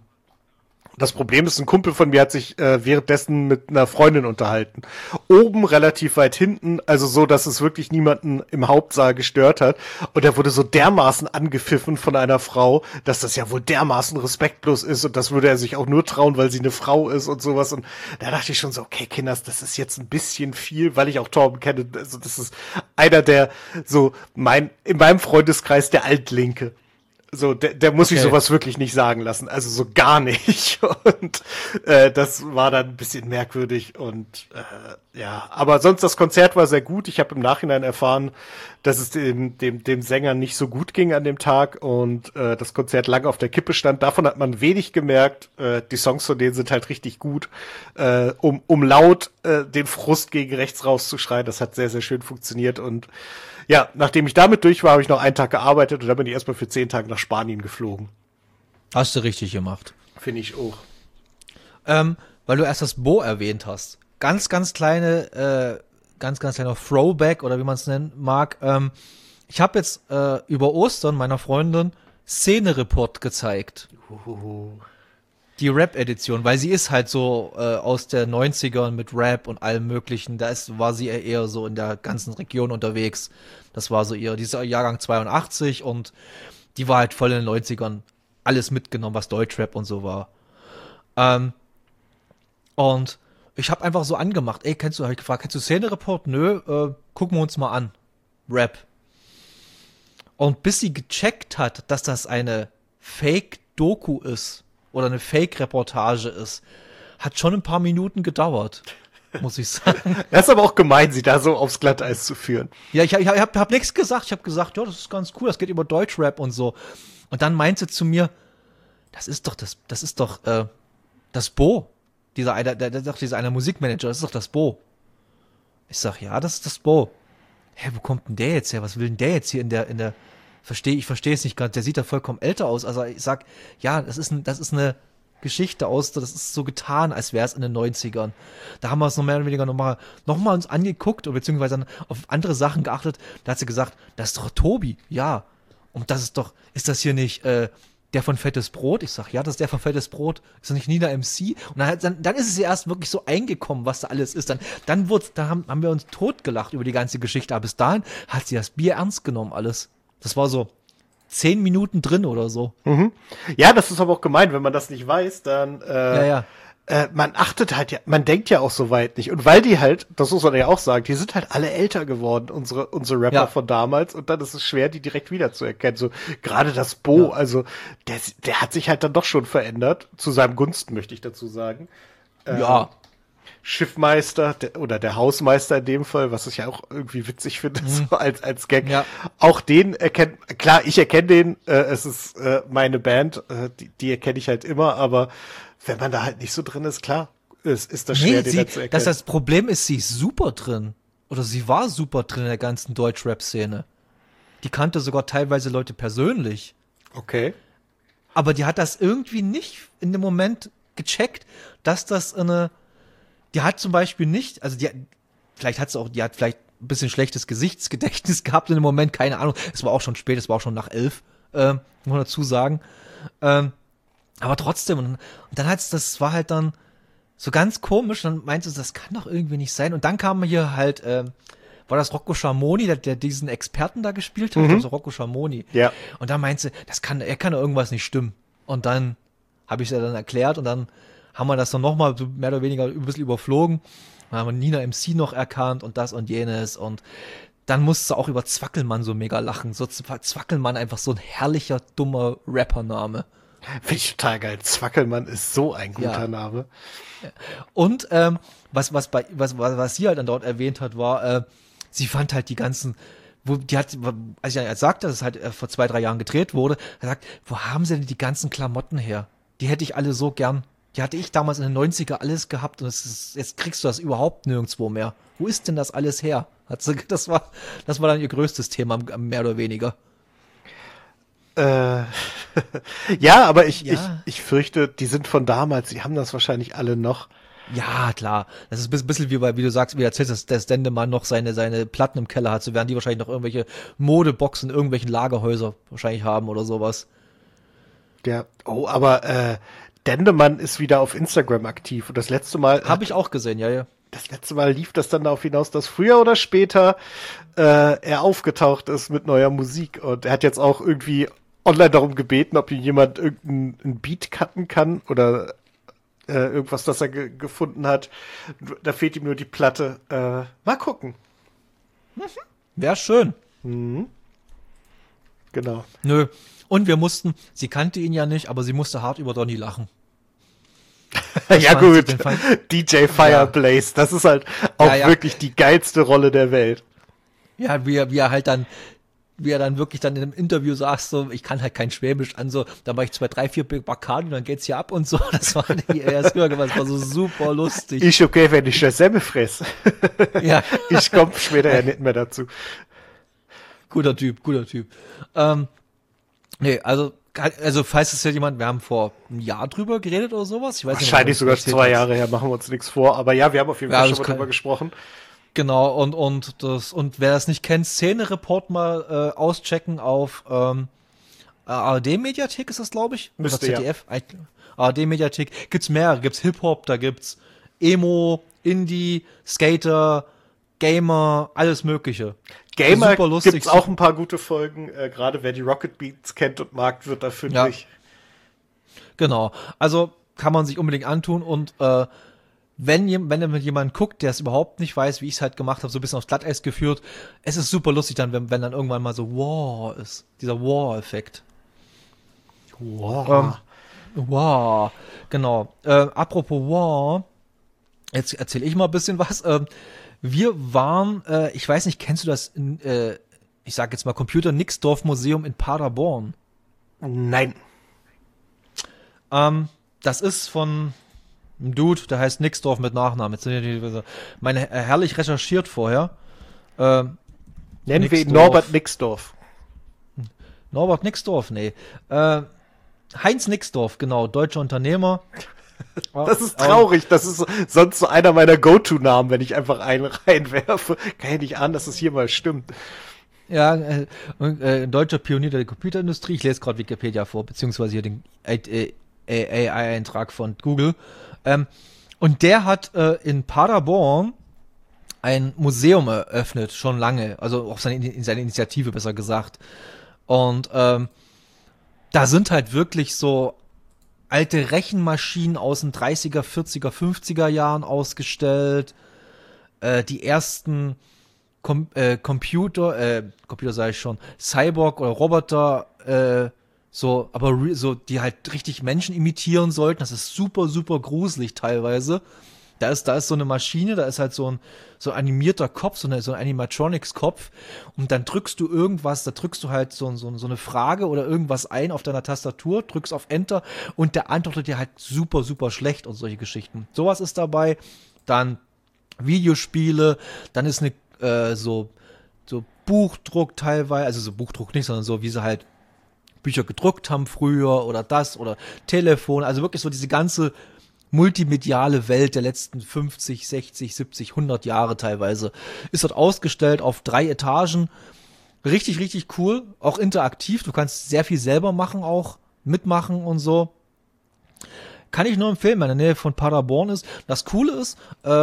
Speaker 3: Das Problem ist, ein Kumpel von mir hat sich währenddessen mit einer Freundin unterhalten. Oben relativ weit hinten, also so, dass es wirklich niemanden im Hauptsaal gestört hat. Und er wurde so dermaßen angepfiffen von einer Frau, dass das ja wohl dermaßen respektlos ist und das würde er sich auch nur trauen, weil sie eine Frau ist und sowas. Und da dachte ich schon so, okay, Kinders, das ist jetzt ein bisschen viel, weil ich auch Torben kenne. Also das ist einer der so in meinem Freundeskreis der Altlinke. So, der muss sich sowas wirklich nicht sagen lassen. Also so gar nicht. Und das war dann ein bisschen merkwürdig. Und ja, aber sonst das Konzert war sehr gut. Ich habe im Nachhinein erfahren, dass es dem Sänger nicht so gut ging an dem Tag und das Konzert lange auf der Kippe stand. Davon hat man wenig gemerkt. Die Songs von denen sind halt richtig gut. Um laut den Frust gegen rechts rauszuschreien, das hat sehr, sehr schön funktioniert. Und ja, nachdem ich damit durch war, habe ich noch einen Tag gearbeitet und dann bin ich erstmal für 10 Tage nach Spanien geflogen.
Speaker 2: Hast du richtig gemacht.
Speaker 3: Finde ich auch.
Speaker 2: Weil du erst das Bo erwähnt hast. Ganz kleiner Throwback oder wie man es nennen mag. Ich habe jetzt über Ostern meiner Freundin Szene-Report gezeigt. Die Rap-Edition, weil sie ist halt so aus der 90ern mit Rap und allem möglichen, war sie eher so in der ganzen Region unterwegs. Das war so dieser Jahrgang 82 und die war halt voll in den 90ern alles mitgenommen, was Deutschrap und so war. Und ich habe einfach so angemacht, hab ich gefragt, kennst du Szene-Report? Nö, gucken wir uns mal an. Rap. Und bis sie gecheckt hat, dass das eine Fake Doku ist oder eine Fake-Reportage ist, hat schon ein paar Minuten gedauert, muss ich sagen.
Speaker 3: Das ist aber auch gemein, sie da so aufs Glatteis zu führen.
Speaker 2: Ja, ich hab nichts gesagt. Ich habe gesagt, ja, das ist ganz cool, das geht über Deutschrap und so. Und dann meinte sie zu mir, das ist doch das Bo. Dieser eine Musikmanager, das ist doch das Bo. Ich sag, ja, das ist das Bo. Hä, wo kommt denn der jetzt her? Was will denn der jetzt hier in der, ich verstehe es nicht ganz, der sieht da vollkommen älter aus. Also ich sag, ja, das ist eine Geschichte aus, das ist so getan, als wäre es in den 90ern. Da haben wir es noch mehr oder weniger nochmal uns angeguckt, oder beziehungsweise dann auf andere Sachen geachtet. Da hat sie gesagt, das ist doch Tobi, ja. Und ist das hier nicht, der von Fettes Brot? Ich sag, ja, das ist der von Fettes Brot. Ist das nicht Nina MC? Und dann ist es ja erst wirklich so eingekommen, was da alles ist. Dann haben wir uns totgelacht über die ganze Geschichte. Aber bis dahin hat sie das Bier ernst genommen, alles. Das war so 10 Minuten drin oder so.
Speaker 3: Mhm. Ja, das ist aber auch gemein, wenn man das nicht weiß, dann
Speaker 2: Ja.
Speaker 3: man achtet halt ja, man denkt ja auch so weit nicht. Und weil die halt, das muss man ja auch sagen, die sind halt alle älter geworden, unsere Rapper von damals, und dann ist es schwer, die direkt wiederzuerkennen. So, gerade das Bo, also, der hat sich halt dann doch schon verändert, zu seinem Gunsten, möchte ich dazu sagen.
Speaker 2: Ja.
Speaker 3: Schiffmeister oder der Hausmeister in dem Fall, was ich ja auch irgendwie witzig finde, so als Gag.
Speaker 2: Ja.
Speaker 3: Auch den klar, ich erkenne den, es ist meine Band, die erkenne ich halt immer, aber wenn man da halt nicht so drin ist, klar, ist das schwer, den da zu erkennen.
Speaker 2: Das Problem ist, sie ist super drin. Oder sie war super drin in der ganzen Deutschrap-Szene. Die kannte sogar teilweise Leute persönlich.
Speaker 3: Okay.
Speaker 2: Aber die hat das irgendwie nicht in dem Moment gecheckt, dass das die hat zum Beispiel nicht, also die hat vielleicht ein bisschen schlechtes Gesichtsgedächtnis gehabt in dem Moment, keine Ahnung. Es war auch schon spät, es war auch schon nach 11, muss man dazu sagen. Aber trotzdem, und dann das war halt dann so ganz komisch, dann meinte sie, das kann doch irgendwie nicht sein. Und dann kam hier halt, war das Rocco Schamoni, der diesen Experten da gespielt hat, also Rocco Schamoni.
Speaker 3: Ja.
Speaker 2: Und dann meinte sie, er kann doch irgendwas nicht stimmen. Und dann habe ich es ja dann erklärt und dann haben wir das dann nochmal so mehr oder weniger ein bisschen überflogen. Dann haben wir Nina MC noch erkannt und das und jenes, und dann musste sie auch über Zwackelmann so mega lachen. So Zwackelmann, einfach so ein herrlicher, dummer Rappername.
Speaker 3: Finde ich total geil. Zwackelmann ist so ein guter Name.
Speaker 2: Und was sie halt dann dort erwähnt hat, war, sie fand halt die ganzen, als ich sagte, dass es halt vor 2-3 Jahren gedreht wurde, er sagt, wo haben sie denn die ganzen Klamotten her? Die hätte ich alle so gern. Die hatte ich damals in den 90er alles gehabt, und jetzt kriegst du das überhaupt nirgendwo mehr. Wo ist denn das alles her? Das war dann ihr größtes Thema, mehr oder weniger.
Speaker 3: Ja, aber ich fürchte, die sind von damals, die haben das wahrscheinlich alle noch.
Speaker 2: Ja, klar. Das ist ein bisschen wie du sagst, wie erzählst, dass der Stendemann noch seine Platten im Keller hat, so werden die wahrscheinlich noch irgendwelche Modeboxen in irgendwelchen Lagerhäuser wahrscheinlich haben oder sowas.
Speaker 3: Ja, aber Dendemann ist wieder auf Instagram aktiv, und das letzte Mal
Speaker 2: habe ich auch gesehen, ja.
Speaker 3: Das letzte Mal lief das dann darauf hinaus, dass früher oder später er aufgetaucht ist mit neuer Musik, und er hat jetzt auch irgendwie online darum gebeten, ob ihm jemand irgendeinen Beat cutten kann oder irgendwas, das er gefunden hat. Da fehlt ihm nur die Platte. Mal gucken.
Speaker 2: Wäre schön.
Speaker 3: Mhm. Genau.
Speaker 2: Nö. Und sie kannte ihn ja nicht, aber sie musste hart über Donny lachen.
Speaker 3: Ja gut, DJ Fireblaze, das ist halt auch wirklich die geilste Rolle der Welt.
Speaker 2: Ja, wie er dann wirklich dann in einem Interview sagt, so, ich kann halt kein Schwäbisch an, so, da mache ich 2, 3, 4 Bacardi und dann geht's hier ab und so. Das war das war so super lustig.
Speaker 3: Ist okay, wenn ich das Semme fress.
Speaker 2: Ja.
Speaker 3: Ich komme später ja nicht mehr dazu.
Speaker 2: Guter Typ. Nee, also falls es ja jemand, wir haben vor einem Jahr drüber geredet oder sowas. Ich weiß
Speaker 3: wahrscheinlich
Speaker 2: nicht,
Speaker 3: sogar 2 Jahre her, machen wir uns nichts vor. Aber ja, wir haben auf jeden Fall schon mal drüber gesprochen.
Speaker 2: Genau, und wer das nicht kennt, Szene-Report mal auschecken auf ARD-Mediathek ist das, glaube ich.
Speaker 3: Müsste,
Speaker 2: oder ZDF. Ja. ARD-Mediathek. Gibt's mehrere. Gibt's Hip-Hop, da gibt's Emo, Indie, Skater, Gamer, alles Mögliche.
Speaker 3: Gamer gibt's auch ein paar gute Folgen. Gerade wer die Rocket Beats kennt und mag, wird da fündig.
Speaker 2: Ja. Genau. Also kann man sich unbedingt antun, und wenn jemand guckt, der es überhaupt nicht weiß, wie ich es halt gemacht habe, so ein bisschen aufs Glatteis geführt, es ist super lustig dann, wenn dann irgendwann mal so wow ist. Dieser Wow-Effekt.
Speaker 3: Wow.
Speaker 2: Wow, genau. Apropos Wow, jetzt erzähle ich mal ein bisschen was. Wir waren, ich weiß nicht, kennst du das, ich sag jetzt mal Computer-Nixdorf-Museum in Paderborn?
Speaker 3: Nein.
Speaker 2: Das ist von einem Dude, der heißt Nixdorf mit Nachnamen. Jetzt sind die, meine herrlich recherchiert vorher.
Speaker 3: Nennen wir ihn
Speaker 2: Nixdorf.
Speaker 3: Norbert Nixdorf.
Speaker 2: Norbert Nixdorf, nee. Heinz Nixdorf, genau, deutscher Unternehmer.
Speaker 3: Das ist traurig. Das ist sonst so einer meiner Go-To-Namen, wenn ich einfach einen reinwerfe. Kann ich nicht ahnen, dass es hier mal stimmt.
Speaker 2: Ja, deutscher Pionier der Computerindustrie. Ich lese gerade Wikipedia vor, beziehungsweise hier den AI-Eintrag von Google. Und der hat in Paderborn ein Museum eröffnet, schon lange. Also auch seine Initiative, besser gesagt. Und da sind halt wirklich so alte Rechenmaschinen aus den 30er, 40er, 50er Jahren ausgestellt. Die ersten Computer sage ich schon, Cyborg oder Roboter, so, die halt richtig Menschen imitieren sollten. Das ist super, super gruselig teilweise. Da ist so eine Maschine, da ist halt so ein animierter Kopf, so ein Animatronics-Kopf, und dann drückst du irgendwas, da drückst du halt so eine Frage oder irgendwas ein auf deiner Tastatur, drückst auf Enter und der antwortet dir halt super, super schlecht und solche Geschichten. Sowas ist dabei. Dann Videospiele, dann ist so Buchdruck teilweise, also so Buchdruck nicht, sondern so, wie sie halt Bücher gedruckt haben früher oder Telefon, also wirklich so diese ganze multimediale Welt der letzten 50, 60, 70, 100 Jahre teilweise ist dort ausgestellt auf 3 Etagen. Richtig, richtig cool, auch interaktiv, du kannst sehr viel selber machen, auch mitmachen und so. Kann ich nur empfehlen, wenn in der Nähe von Paderborn ist. Das Coole ist,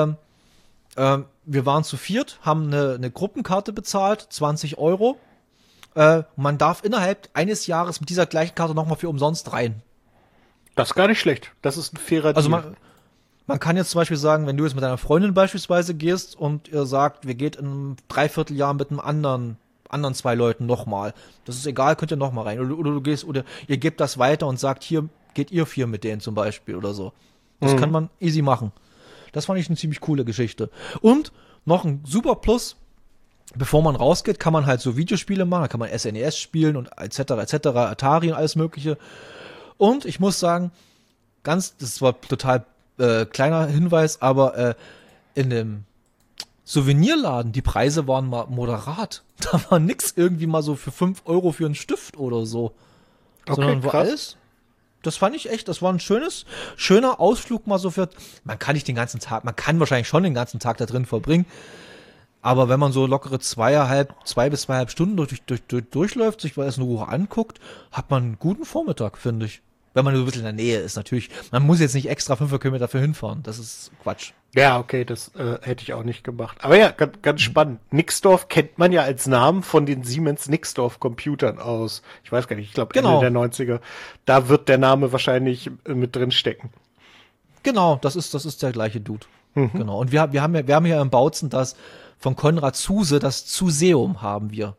Speaker 2: wir waren zu 4, haben eine Gruppenkarte bezahlt, 20 Euro. Man darf innerhalb eines Jahres mit dieser gleichen Karte nochmal für umsonst rein.
Speaker 3: Das ist gar nicht schlecht. Das ist ein fairer
Speaker 2: Also
Speaker 3: Deal.
Speaker 2: man kann jetzt zum Beispiel sagen, wenn du jetzt mit deiner Freundin beispielsweise gehst und ihr sagt, wir geht in einem Dreivierteljahr mit einem anderen 2 Leuten nochmal. Das ist egal, könnt ihr nochmal rein. Oder du gehst, oder ihr gebt das weiter und sagt, hier geht ihr 4 mit denen zum Beispiel oder so. Das kann man easy machen. Das fand ich eine ziemlich coole Geschichte. Und noch ein super Plus, bevor man rausgeht, kann man halt so Videospiele machen, da kann man SNES spielen und etc., Atari und alles mögliche. Und ich muss sagen, das war total kleiner Hinweis, aber in dem Souvenirladen, die Preise waren mal moderat. Da war nix irgendwie mal so für 5 Euro für einen Stift oder so.
Speaker 3: Okay,
Speaker 2: Sondern wo
Speaker 3: krass.
Speaker 2: alles, das fand ich echt, das war ein schöner Ausflug mal so für, man kann wahrscheinlich schon den ganzen Tag da drin verbringen, aber wenn man so lockere 2 bis 2,5 Stunden durchläuft, sich das in Ruhe anguckt, hat man einen guten Vormittag, finde ich. Wenn man nur ein bisschen in der Nähe ist, natürlich. Man muss jetzt nicht extra 5 Kilometer dafür hinfahren. Das ist Quatsch.
Speaker 3: Ja, okay, das hätte ich auch nicht gemacht. Aber ja, ganz spannend. Nixdorf kennt man ja als Namen von den Siemens Nixdorf Computern aus. Ich weiß gar nicht, ich glaube
Speaker 2: Genau.
Speaker 3: Ende der 90er. Da wird der Name wahrscheinlich mit drin stecken.
Speaker 2: Genau, das ist der gleiche Dude. Genau. Und wir haben hier im Bautzen das von Konrad Zuse, das Zuseum haben wir.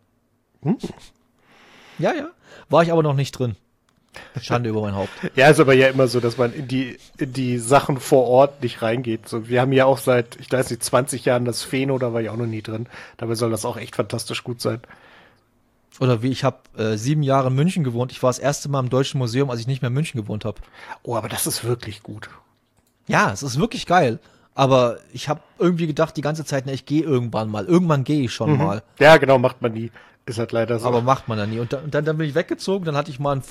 Speaker 2: Ja. War ich aber noch nicht drin. Schande über mein Haupt.
Speaker 3: Ja, ist aber ja immer so, dass man in die Sachen vor Ort nicht reingeht. So, wir haben ja auch seit, ich weiß nicht, 20 Jahren das Pheno, da war ich auch noch nie drin. Dabei soll das auch echt fantastisch gut sein.
Speaker 2: Oder ich habe 7 Jahre in München gewohnt. Ich war das erste Mal im Deutschen Museum, als ich nicht mehr in München gewohnt habe.
Speaker 3: Oh, aber das ist wirklich gut.
Speaker 2: Ja, es ist wirklich geil. Aber ich habe irgendwie gedacht die ganze Zeit, ich gehe irgendwann mal. Irgendwann gehe ich schon mal.
Speaker 3: Ja, genau, macht man nie. Ist halt leider so.
Speaker 2: Aber macht man dann nie. Und dann bin ich weggezogen, dann hatte ich mal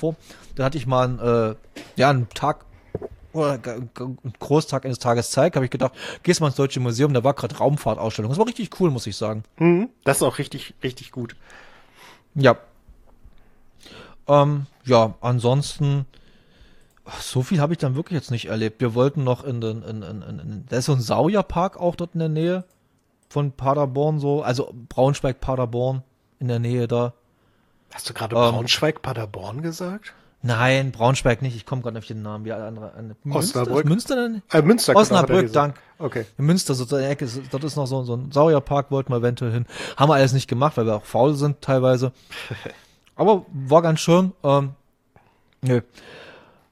Speaker 2: einen Tag oder einen Großtag eines Tages Zeit, habe ich gedacht, gehst mal ins Deutsche Museum, da war gerade Raumfahrtausstellung. Das war richtig cool, muss ich sagen.
Speaker 3: Das ist auch richtig, richtig gut.
Speaker 2: Ja. Ansonsten, so viel habe ich dann wirklich jetzt nicht erlebt. Wir wollten noch da ist so ein Sauerpark auch dort in der Nähe von Paderborn, so, also Braunschweig-Paderborn in der Nähe da.
Speaker 3: Hast du gerade Braunschweig-Paderborn gesagt?
Speaker 2: Nein, Braunschweig nicht. Ich komme gerade auf den Namen. Wie andere.
Speaker 3: Osnabrück?
Speaker 2: Münster denn?
Speaker 3: Münster.
Speaker 2: Osnabrück, dank.
Speaker 3: Okay.
Speaker 2: In Münster, so in der Ecke, dort ist noch so ein Sauerpark, wollten wir eventuell hin. Haben wir alles nicht gemacht, weil wir auch faul sind teilweise. Aber war ganz schön. Nö.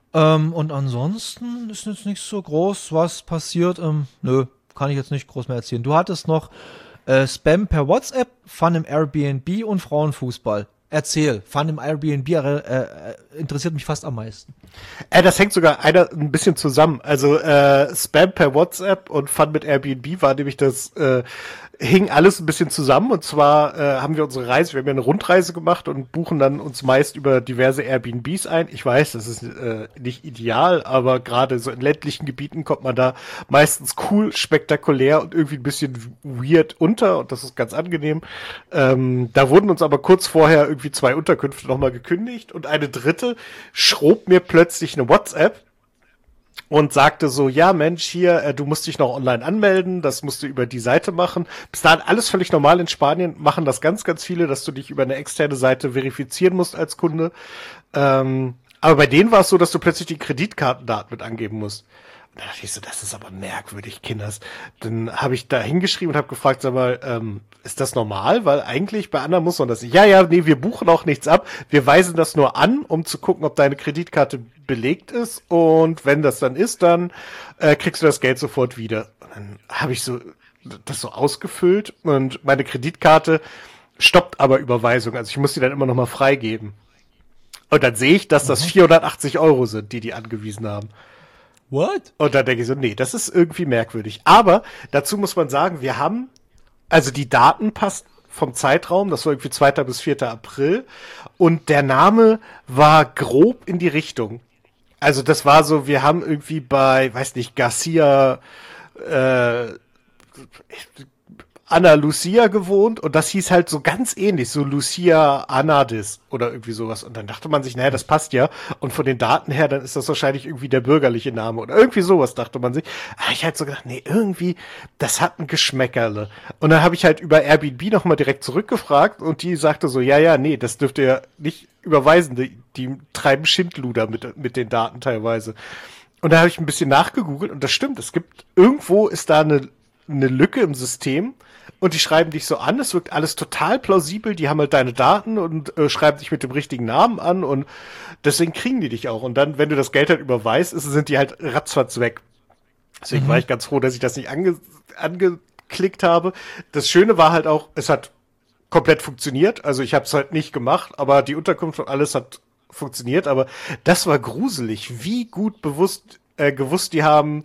Speaker 2: Und ansonsten ist jetzt nicht so groß was passiert. Nö, kann ich jetzt nicht groß mehr erzählen. Du hattest noch Spam per WhatsApp, Fun im Airbnb und Frauenfußball. Erzähl, Fun im Airbnb interessiert mich fast am meisten.
Speaker 3: Das hängt sogar ein bisschen zusammen. Also Spam per WhatsApp und Fun mit Airbnb war nämlich hing alles ein bisschen zusammen. Und zwar haben wir unsere Reise, wir haben ja eine Rundreise gemacht und buchen dann uns meist über diverse Airbnbs ein. Ich weiß, das ist nicht ideal, aber gerade so in ländlichen Gebieten kommt man da meistens cool, spektakulär und irgendwie ein bisschen weird unter und das ist ganz angenehm. Da wurden uns aber kurz vorher irgendwie 2 Unterkünfte nochmal gekündigt und eine dritte schrob mir plötzlich eine WhatsApp und sagte so, ja Mensch, hier, du musst dich noch online anmelden, das musst du über die Seite machen. Bis dahin alles völlig normal in Spanien, machen das ganz, ganz viele, dass du dich über eine externe Seite verifizieren musst als Kunde. Aber bei denen war es so, dass du plötzlich die Kreditkartendaten mit angeben musst. Und da dachte ich so, das ist aber merkwürdig, Kinders. Dann habe ich da hingeschrieben und habe gefragt, sag mal, ist das normal? Weil eigentlich bei anderen muss man das nicht. Ja, nee, wir buchen auch nichts ab. Wir weisen das nur an, um zu gucken, ob deine Kreditkarte belegt ist. Und wenn das dann ist, dann kriegst du das Geld sofort wieder. Und dann habe ich das so ausgefüllt und meine Kreditkarte stoppt aber Überweisung. Also ich muss die dann immer noch mal freigeben. Und dann sehe ich, dass das 480 Euro sind, die angewiesen haben.
Speaker 2: What?
Speaker 3: Und dann denke ich so, nee, das ist irgendwie merkwürdig. Aber dazu muss man sagen, also die Daten passten vom Zeitraum, das war irgendwie 2. bis 4. April. Und der Name war grob in die Richtung. Also das war so, wir haben irgendwie bei, weiß nicht, Garcia, Ana Lucia gewohnt und das hieß halt so ganz ähnlich, so Lucia Anadis oder irgendwie sowas. Und dann dachte man sich, naja, das passt ja. Und von den Daten her, dann ist das wahrscheinlich irgendwie der bürgerliche Name oder irgendwie sowas, dachte man sich. Aber ich halt so gedacht, nee, irgendwie, das hat ein Geschmäckerle. Und dann habe ich halt über Airbnb nochmal direkt zurückgefragt und die sagte so, ja, nee, das dürft ihr nicht überweisen. Die treiben Schindluder mit den Daten teilweise. Und da habe ich ein bisschen nachgegoogelt und das stimmt, irgendwo ist da eine Lücke im System und die schreiben dich so an, es wirkt alles total plausibel, die haben halt deine Daten und schreiben dich mit dem richtigen Namen an und deswegen kriegen die dich auch. Und dann, wenn du das Geld halt überweist, sind die halt ratzfatz weg. Deswegen war ich ganz froh, dass ich das nicht angeklickt habe. Das Schöne war halt auch, es hat komplett funktioniert, also ich habe es halt nicht gemacht, aber die Unterkunft und alles hat funktioniert, aber das war gruselig, wie gut gewusst die haben,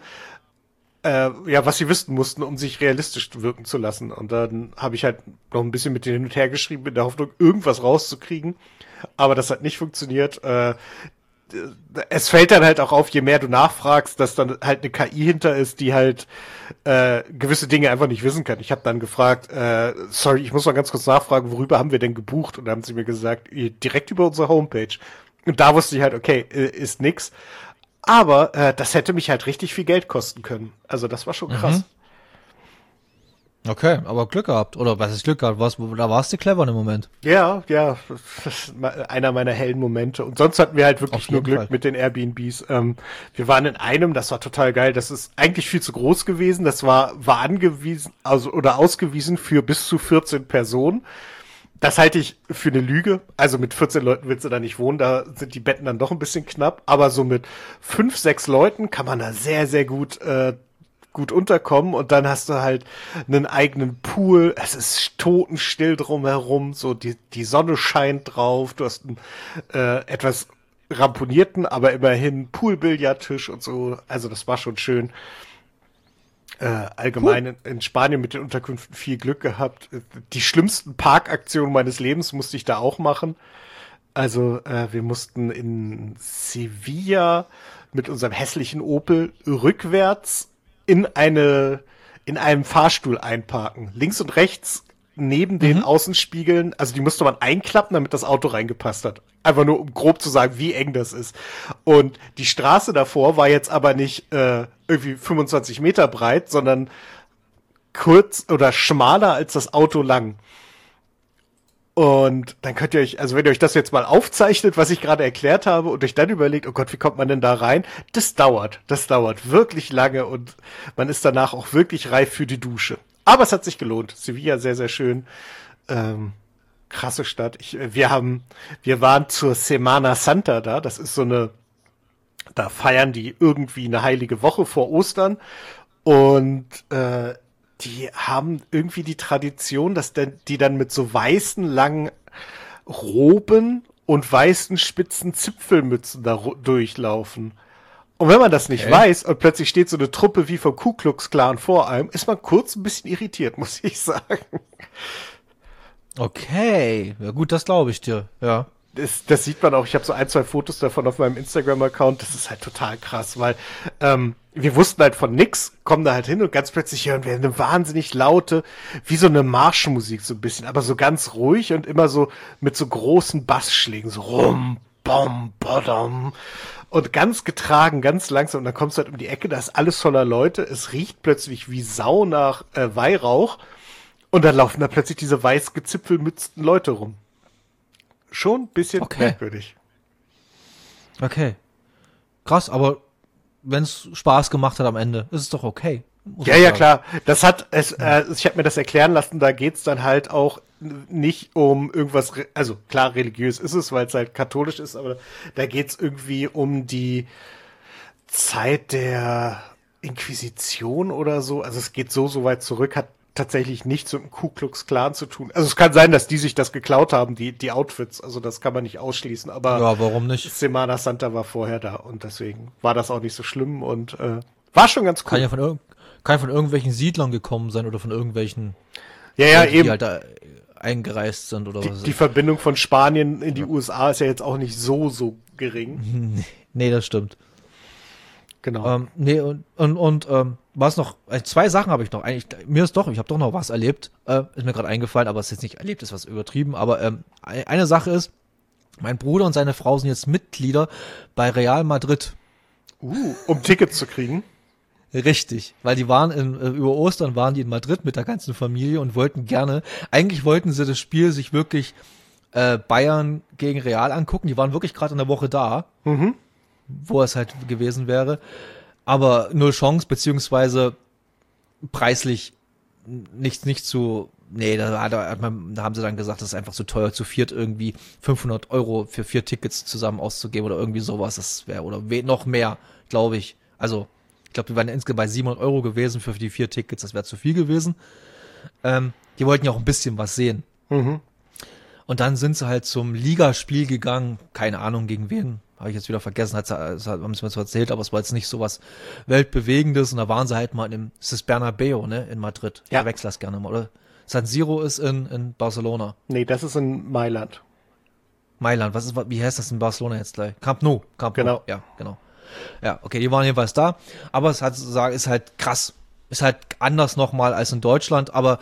Speaker 3: was sie wissen mussten, um sich realistisch wirken zu lassen. Und dann habe ich halt noch ein bisschen mit denen hin und her geschrieben, in der Hoffnung, irgendwas rauszukriegen. Aber das hat nicht funktioniert. Es fällt dann halt auch auf, je mehr du nachfragst, dass dann halt eine KI hinter ist, die halt gewisse Dinge einfach nicht wissen kann. Ich habe dann gefragt, sorry, ich muss mal ganz kurz nachfragen, worüber haben wir denn gebucht? Und dann haben sie mir gesagt, direkt über unsere Homepage. Und da wusste ich halt, okay, ist nix. Aber das hätte mich halt richtig viel Geld kosten können. Also das war schon krass.
Speaker 2: Okay, aber Glück gehabt. Oder was ist Glück gehabt? Da warst du clever im Moment.
Speaker 3: Ja, das ist einer meiner hellen Momente. Und sonst hatten wir halt wirklich nur Glück
Speaker 2: Fall
Speaker 3: mit den Airbnbs. Wir waren in einem, das war total geil. Das ist eigentlich viel zu groß gewesen. Das war angewiesen, oder ausgewiesen für bis zu 14 Personen. Das halte ich für eine Lüge. Also mit 14 Leuten willst du da nicht wohnen. Da sind die Betten dann doch ein bisschen knapp. Aber so mit 5, 6 Leuten kann man da sehr, sehr gut unterkommen. Und dann hast du halt einen eigenen Pool. Es ist totenstill drumherum. So die Sonne scheint drauf. Du hast einen etwas ramponierten, aber immerhin Poolbillardtisch und so. Also das war schon schön. Allgemein in Spanien mit den Unterkünften viel Glück gehabt. Die schlimmsten Parkaktionen meines Lebens musste ich da auch machen. Also wir mussten in Sevilla mit unserem hässlichen Opel rückwärts in einem Fahrstuhl einparken. Links und rechts neben den Außenspiegeln, also die musste man einklappen, damit das Auto reingepasst hat. Einfach nur, um grob zu sagen, wie eng das ist. Und die Straße davor war jetzt aber nicht irgendwie 25 Meter breit, sondern kurz oder schmaler als das Auto lang. Und dann könnt ihr euch, also wenn ihr euch das jetzt mal aufzeichnet, was ich gerade erklärt habe, und euch dann überlegt, oh Gott, wie kommt man denn da rein? Das dauert wirklich lange und man ist danach auch wirklich reif für die Dusche. Aber es hat sich gelohnt. Sevilla sehr, sehr schön. Krasse Stadt. Wir waren zur Semana Santa da. Das ist so eine Da feiern die irgendwie eine heilige Woche vor Ostern und die haben irgendwie die Tradition, dass die dann mit so weißen, langen Roben und weißen, spitzen Zipfelmützen da durchlaufen. Und wenn man das nicht weiß und plötzlich steht so eine Truppe wie vom Ku Klux Klan vor einem, ist man kurz ein bisschen irritiert, muss ich sagen.
Speaker 2: Okay, ja gut, das glaube ich dir, ja.
Speaker 3: Das sieht man auch, ich habe so 1, 2 Fotos davon auf meinem Instagram-Account, das ist halt total krass, weil wir wussten halt von nix, kommen da halt hin und ganz plötzlich hören wir eine wahnsinnig laute, wie so eine Marschmusik so ein bisschen, aber so ganz ruhig und immer so mit so großen Bassschlägen, so rum, bom, bodom und ganz getragen, ganz langsam und dann kommst du halt um die Ecke, da ist alles voller Leute, es riecht plötzlich wie Sau nach Weihrauch und dann laufen da plötzlich diese weiß gezipfelmützten Leute rum. Schon ein bisschen merkwürdig.
Speaker 2: Okay. Krass, aber wenn es Spaß gemacht hat am Ende, ist es doch okay.
Speaker 3: Ja, klar. Das hat es, ich habe mir das erklären lassen, da geht's dann halt auch nicht um irgendwas, also klar, religiös ist es, weil es halt katholisch ist, aber da geht's irgendwie um die Zeit der Inquisition oder so. Also es geht so weit zurück, hat tatsächlich nichts mit dem Ku Klux Klan zu tun. Also es kann sein, dass die sich das geklaut haben, die Outfits. Also das kann man nicht ausschließen. Aber
Speaker 2: ja, warum nicht?
Speaker 3: Semana Santa war vorher da und deswegen war das auch nicht so schlimm und war schon ganz cool.
Speaker 2: Kann ja von irgendwelchen Siedlern gekommen sein oder von irgendwelchen
Speaker 3: Leute,
Speaker 2: die
Speaker 3: eben.
Speaker 2: halt da eingereist sind oder was.
Speaker 3: Die Verbindung von Spanien in die USA ist ja jetzt auch nicht so gering.
Speaker 2: Nee, das stimmt.
Speaker 3: Genau.
Speaker 2: Nee, und was noch, 2 Sachen habe ich noch. Eigentlich, ich habe doch noch was erlebt. Ist mir gerade eingefallen, aber es ist jetzt nicht erlebt, ist was übertrieben. Aber eine Sache ist, mein Bruder und seine Frau sind jetzt Mitglieder bei Real Madrid.
Speaker 3: Um Tickets zu kriegen.
Speaker 2: Richtig, weil die waren über Ostern waren die in Madrid mit der ganzen Familie und eigentlich wollten sie das Spiel sich wirklich Bayern gegen Real angucken. Die waren wirklich gerade in der Woche da. Wo es halt gewesen wäre. Aber 0 Chance, beziehungsweise preislich nicht zu, nee, da haben sie dann gesagt, das ist einfach zu teuer, zu viert irgendwie 500 € für 4 Tickets zusammen auszugeben oder irgendwie sowas, das wäre, oder noch mehr, glaube ich. Also, ich glaube, wir waren insgesamt bei 700 € gewesen für die 4 Tickets, das wäre zu viel gewesen. Die wollten ja auch ein bisschen was sehen. Und dann sind sie halt zum Ligaspiel gegangen, keine Ahnung gegen wen, habe ich jetzt wieder vergessen, haben sie mir so erzählt, aber es war jetzt nicht so was Weltbewegendes und da waren sie halt mal es ist Bernabeu, ne, in Madrid.
Speaker 3: Ja.
Speaker 2: Ich verwechsel das gerne mal, oder? San Siro ist in Barcelona.
Speaker 3: Nee, das ist in Mailand.
Speaker 2: Mailand, wie heißt das in Barcelona jetzt gleich? Camp Nou.
Speaker 3: Genau.
Speaker 2: Ja, genau. Ja, okay, die waren jedenfalls da, aber es hat sozusagen, ist halt krass. Ist halt anders nochmal als in Deutschland, aber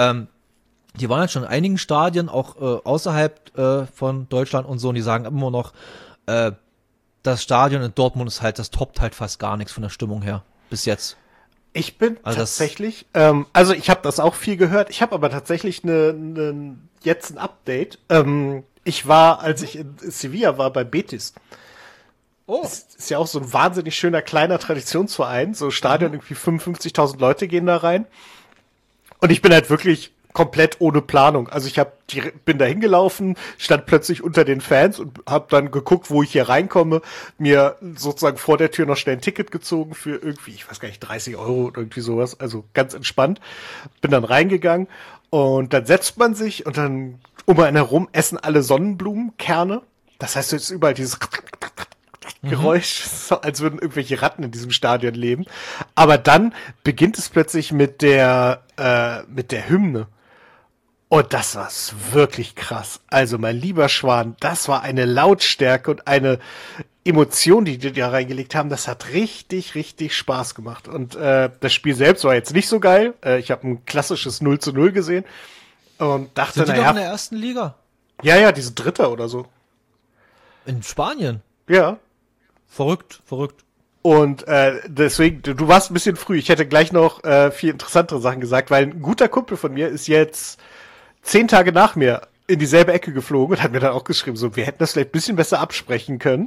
Speaker 2: die waren halt schon in einigen Stadien, auch außerhalb von Deutschland und so, und die sagen immer noch, das Stadion in Dortmund ist halt, das toppt halt fast gar nichts von der Stimmung her, bis jetzt.
Speaker 3: Ich bin tatsächlich, also ich habe das auch viel gehört, ich habe aber tatsächlich jetzt ein Update. Ich war, als ich in Sevilla war, bei Betis. Oh. Ist ja auch so ein wahnsinnig schöner, kleiner Traditionsverein, so Stadion, irgendwie 55.000 Leute gehen da rein. Und ich bin halt wirklich komplett ohne Planung. Also ich bin da hingelaufen, stand plötzlich unter den Fans und habe dann geguckt, wo ich hier reinkomme, mir sozusagen vor der Tür noch schnell ein Ticket gezogen für irgendwie, ich weiß gar nicht, 30 € oder irgendwie sowas, also ganz entspannt. Bin dann reingegangen und dann setzt man sich und dann um einen herum essen alle Sonnenblumenkerne. Das heißt, jetzt überall dieses Geräusch, so, als würden irgendwelche Ratten in diesem Stadion leben. Aber dann beginnt es plötzlich mit der Hymne. Und das war wirklich krass. Also, mein lieber Schwan, das war eine Lautstärke und eine Emotion, die da reingelegt haben. Das hat richtig, richtig Spaß gemacht. Und das Spiel selbst war jetzt nicht so geil. Ich habe ein klassisches 0:0 gesehen und dachte,
Speaker 2: Sind die doch in der ersten Liga?
Speaker 3: Ja, die sind Dritter oder so.
Speaker 2: In Spanien?
Speaker 3: Ja.
Speaker 2: Verrückt.
Speaker 3: Und deswegen, du warst ein bisschen früh. Ich hätte gleich noch viel interessantere Sachen gesagt, weil ein guter Kumpel von mir ist jetzt 10 Tage nach mir in dieselbe Ecke geflogen und hat mir dann auch geschrieben, so, wir hätten das vielleicht ein bisschen besser absprechen können.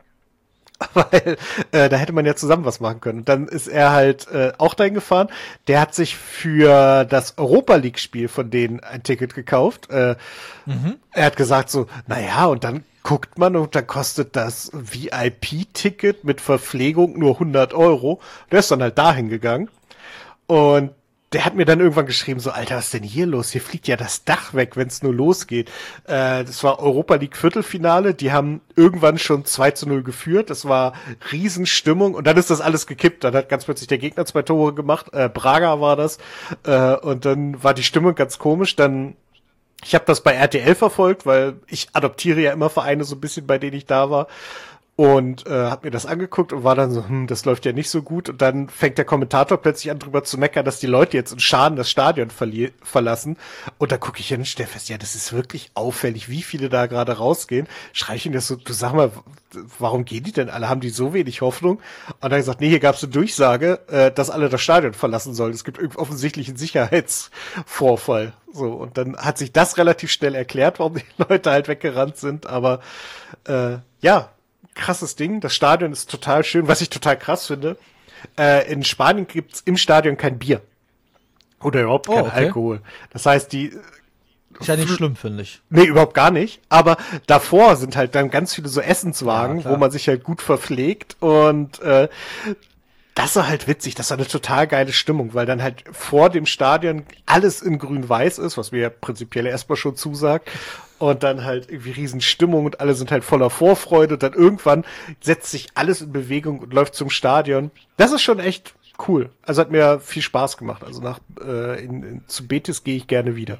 Speaker 3: Weil da hätte man ja zusammen was machen können. Und dann ist er halt auch dahin gefahren. Der hat sich für das Europa-League-Spiel von denen ein Ticket gekauft. Er hat gesagt so, naja, und dann guckt man und dann kostet das VIP-Ticket mit Verpflegung nur 100 Euro. Der ist dann halt dahin gegangen und der hat mir dann irgendwann geschrieben, so, Alter, was ist denn hier los? Hier fliegt ja das Dach weg, wenn es nur losgeht. Das war Europa League Viertelfinale, die haben irgendwann schon 2-0 geführt, das war Riesenstimmung und dann ist das alles gekippt. Dann hat ganz plötzlich der Gegner 2 Tore gemacht, Braga war das, und dann war die Stimmung ganz komisch. Ich habe das bei RTL verfolgt, weil ich adoptiere ja immer Vereine so ein bisschen, bei denen ich da war. Und habe mir das angeguckt und war dann so, das läuft ja nicht so gut. Und dann fängt der Kommentator plötzlich an, drüber zu meckern, dass die Leute jetzt in Scharen das Stadion verlassen. Und da gucke ich hin und stelle fest, ja, das ist wirklich auffällig, wie viele da gerade rausgehen. Schreie ich ihn das so, du sag mal, warum gehen die denn alle? Haben die so wenig Hoffnung? Und dann hat er gesagt, nee, hier gab es eine Durchsage, dass alle das Stadion verlassen sollen. Es gibt offensichtlich einen Sicherheitsvorfall. So, und dann hat sich das relativ schnell erklärt, warum die Leute halt weggerannt sind. Aber ja, krasses Ding. Das Stadion ist total schön. Was ich total krass finde, in Spanien gibt's im Stadion kein Bier. Oder überhaupt kein Alkohol. Das heißt,
Speaker 2: ist ja nicht schlimm, finde ich.
Speaker 3: Nee, überhaupt gar nicht. Aber davor sind halt dann ganz viele so Essenswagen, wo man sich halt gut verpflegt. Und das war halt witzig. Das war eine total geile Stimmung, weil dann halt vor dem Stadion alles in grün-weiß ist, was mir ja prinzipiell erstmal schon zusagt. Und dann halt irgendwie Riesenstimmung und alle sind halt voller Vorfreude. Und dann irgendwann setzt sich alles in Bewegung und läuft zum Stadion. Das ist schon echt cool. Also hat mir viel Spaß gemacht. Also zu Betis gehe ich gerne wieder.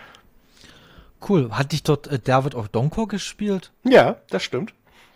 Speaker 2: Cool. Hat dich dort David Odonkor gespielt?
Speaker 3: Ja, das stimmt.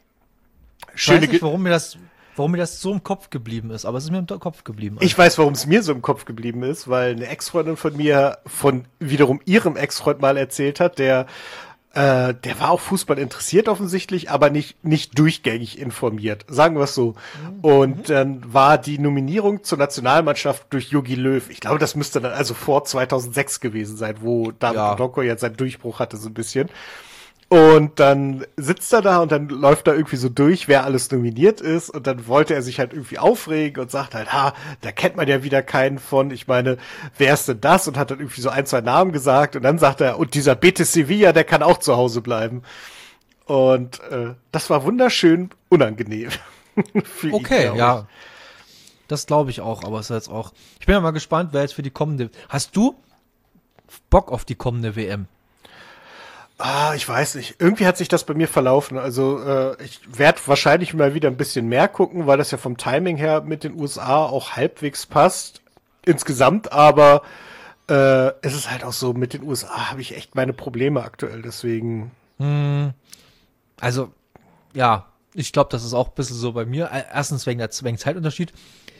Speaker 2: Ich weiß nicht, warum mir das so im Kopf geblieben ist, aber es ist mir im Kopf geblieben.
Speaker 3: Ich weiß, warum es mir so im Kopf geblieben ist, weil eine Ex-Freundin von mir von wiederum ihrem Ex-Freund mal erzählt hat, der war auch Fußball interessiert offensichtlich, aber nicht durchgängig informiert, sagen wir es so. Und dann war die Nominierung zur Nationalmannschaft durch Jogi Löw. Ich glaube, das müsste dann also vor 2006 gewesen sein, wo David Odonkor jetzt seinen Durchbruch hatte so ein bisschen. Und dann sitzt er da und dann läuft er irgendwie so durch, wer alles nominiert ist. Und dann wollte er sich halt irgendwie aufregen und sagt halt, da kennt man ja wieder keinen von. Ich meine, wer ist denn das? Und hat dann irgendwie so 1-2 Namen gesagt. Und dann sagt er, und dieser Betis Sevilla, der kann auch zu Hause bleiben. Und das war wunderschön unangenehm.
Speaker 2: Für ihn, ja. Das glaube ich auch, aber es ist jetzt auch. Ich bin ja mal gespannt, wer jetzt für die kommende. Hast du Bock auf die kommende WM?
Speaker 3: Ich weiß nicht. Irgendwie hat sich das bei mir verlaufen. Also ich werde wahrscheinlich mal wieder ein bisschen mehr gucken, weil das ja vom Timing her mit den USA auch halbwegs passt. Insgesamt, aber es ist halt auch so, mit den USA habe ich echt meine Probleme aktuell, deswegen.
Speaker 2: Also, ja, ich glaube, das ist auch ein bisschen so bei mir. Erstens wegen Zeitunterschied.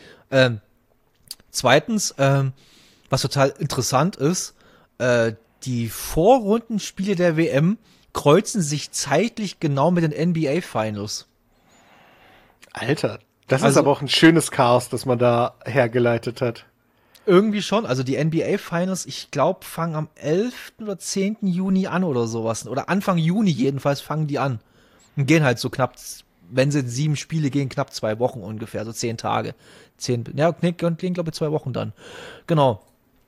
Speaker 2: Zweitens, was total interessant ist, die Vorrundenspiele der WM kreuzen sich zeitlich genau mit den NBA Finals.
Speaker 3: Alter, das ist aber auch ein schönes Chaos, das man da hergeleitet hat.
Speaker 2: Irgendwie schon. Also die NBA Finals, ich glaube, fangen am 11. oder 10. Juni an oder sowas. Oder Anfang Juni jedenfalls fangen die an. Und gehen halt so knapp, wenn sie 7 Spiele gehen, knapp 2 Wochen ungefähr, so 10 Tage. Gehen, glaube ich, 2 Wochen dann. Genau.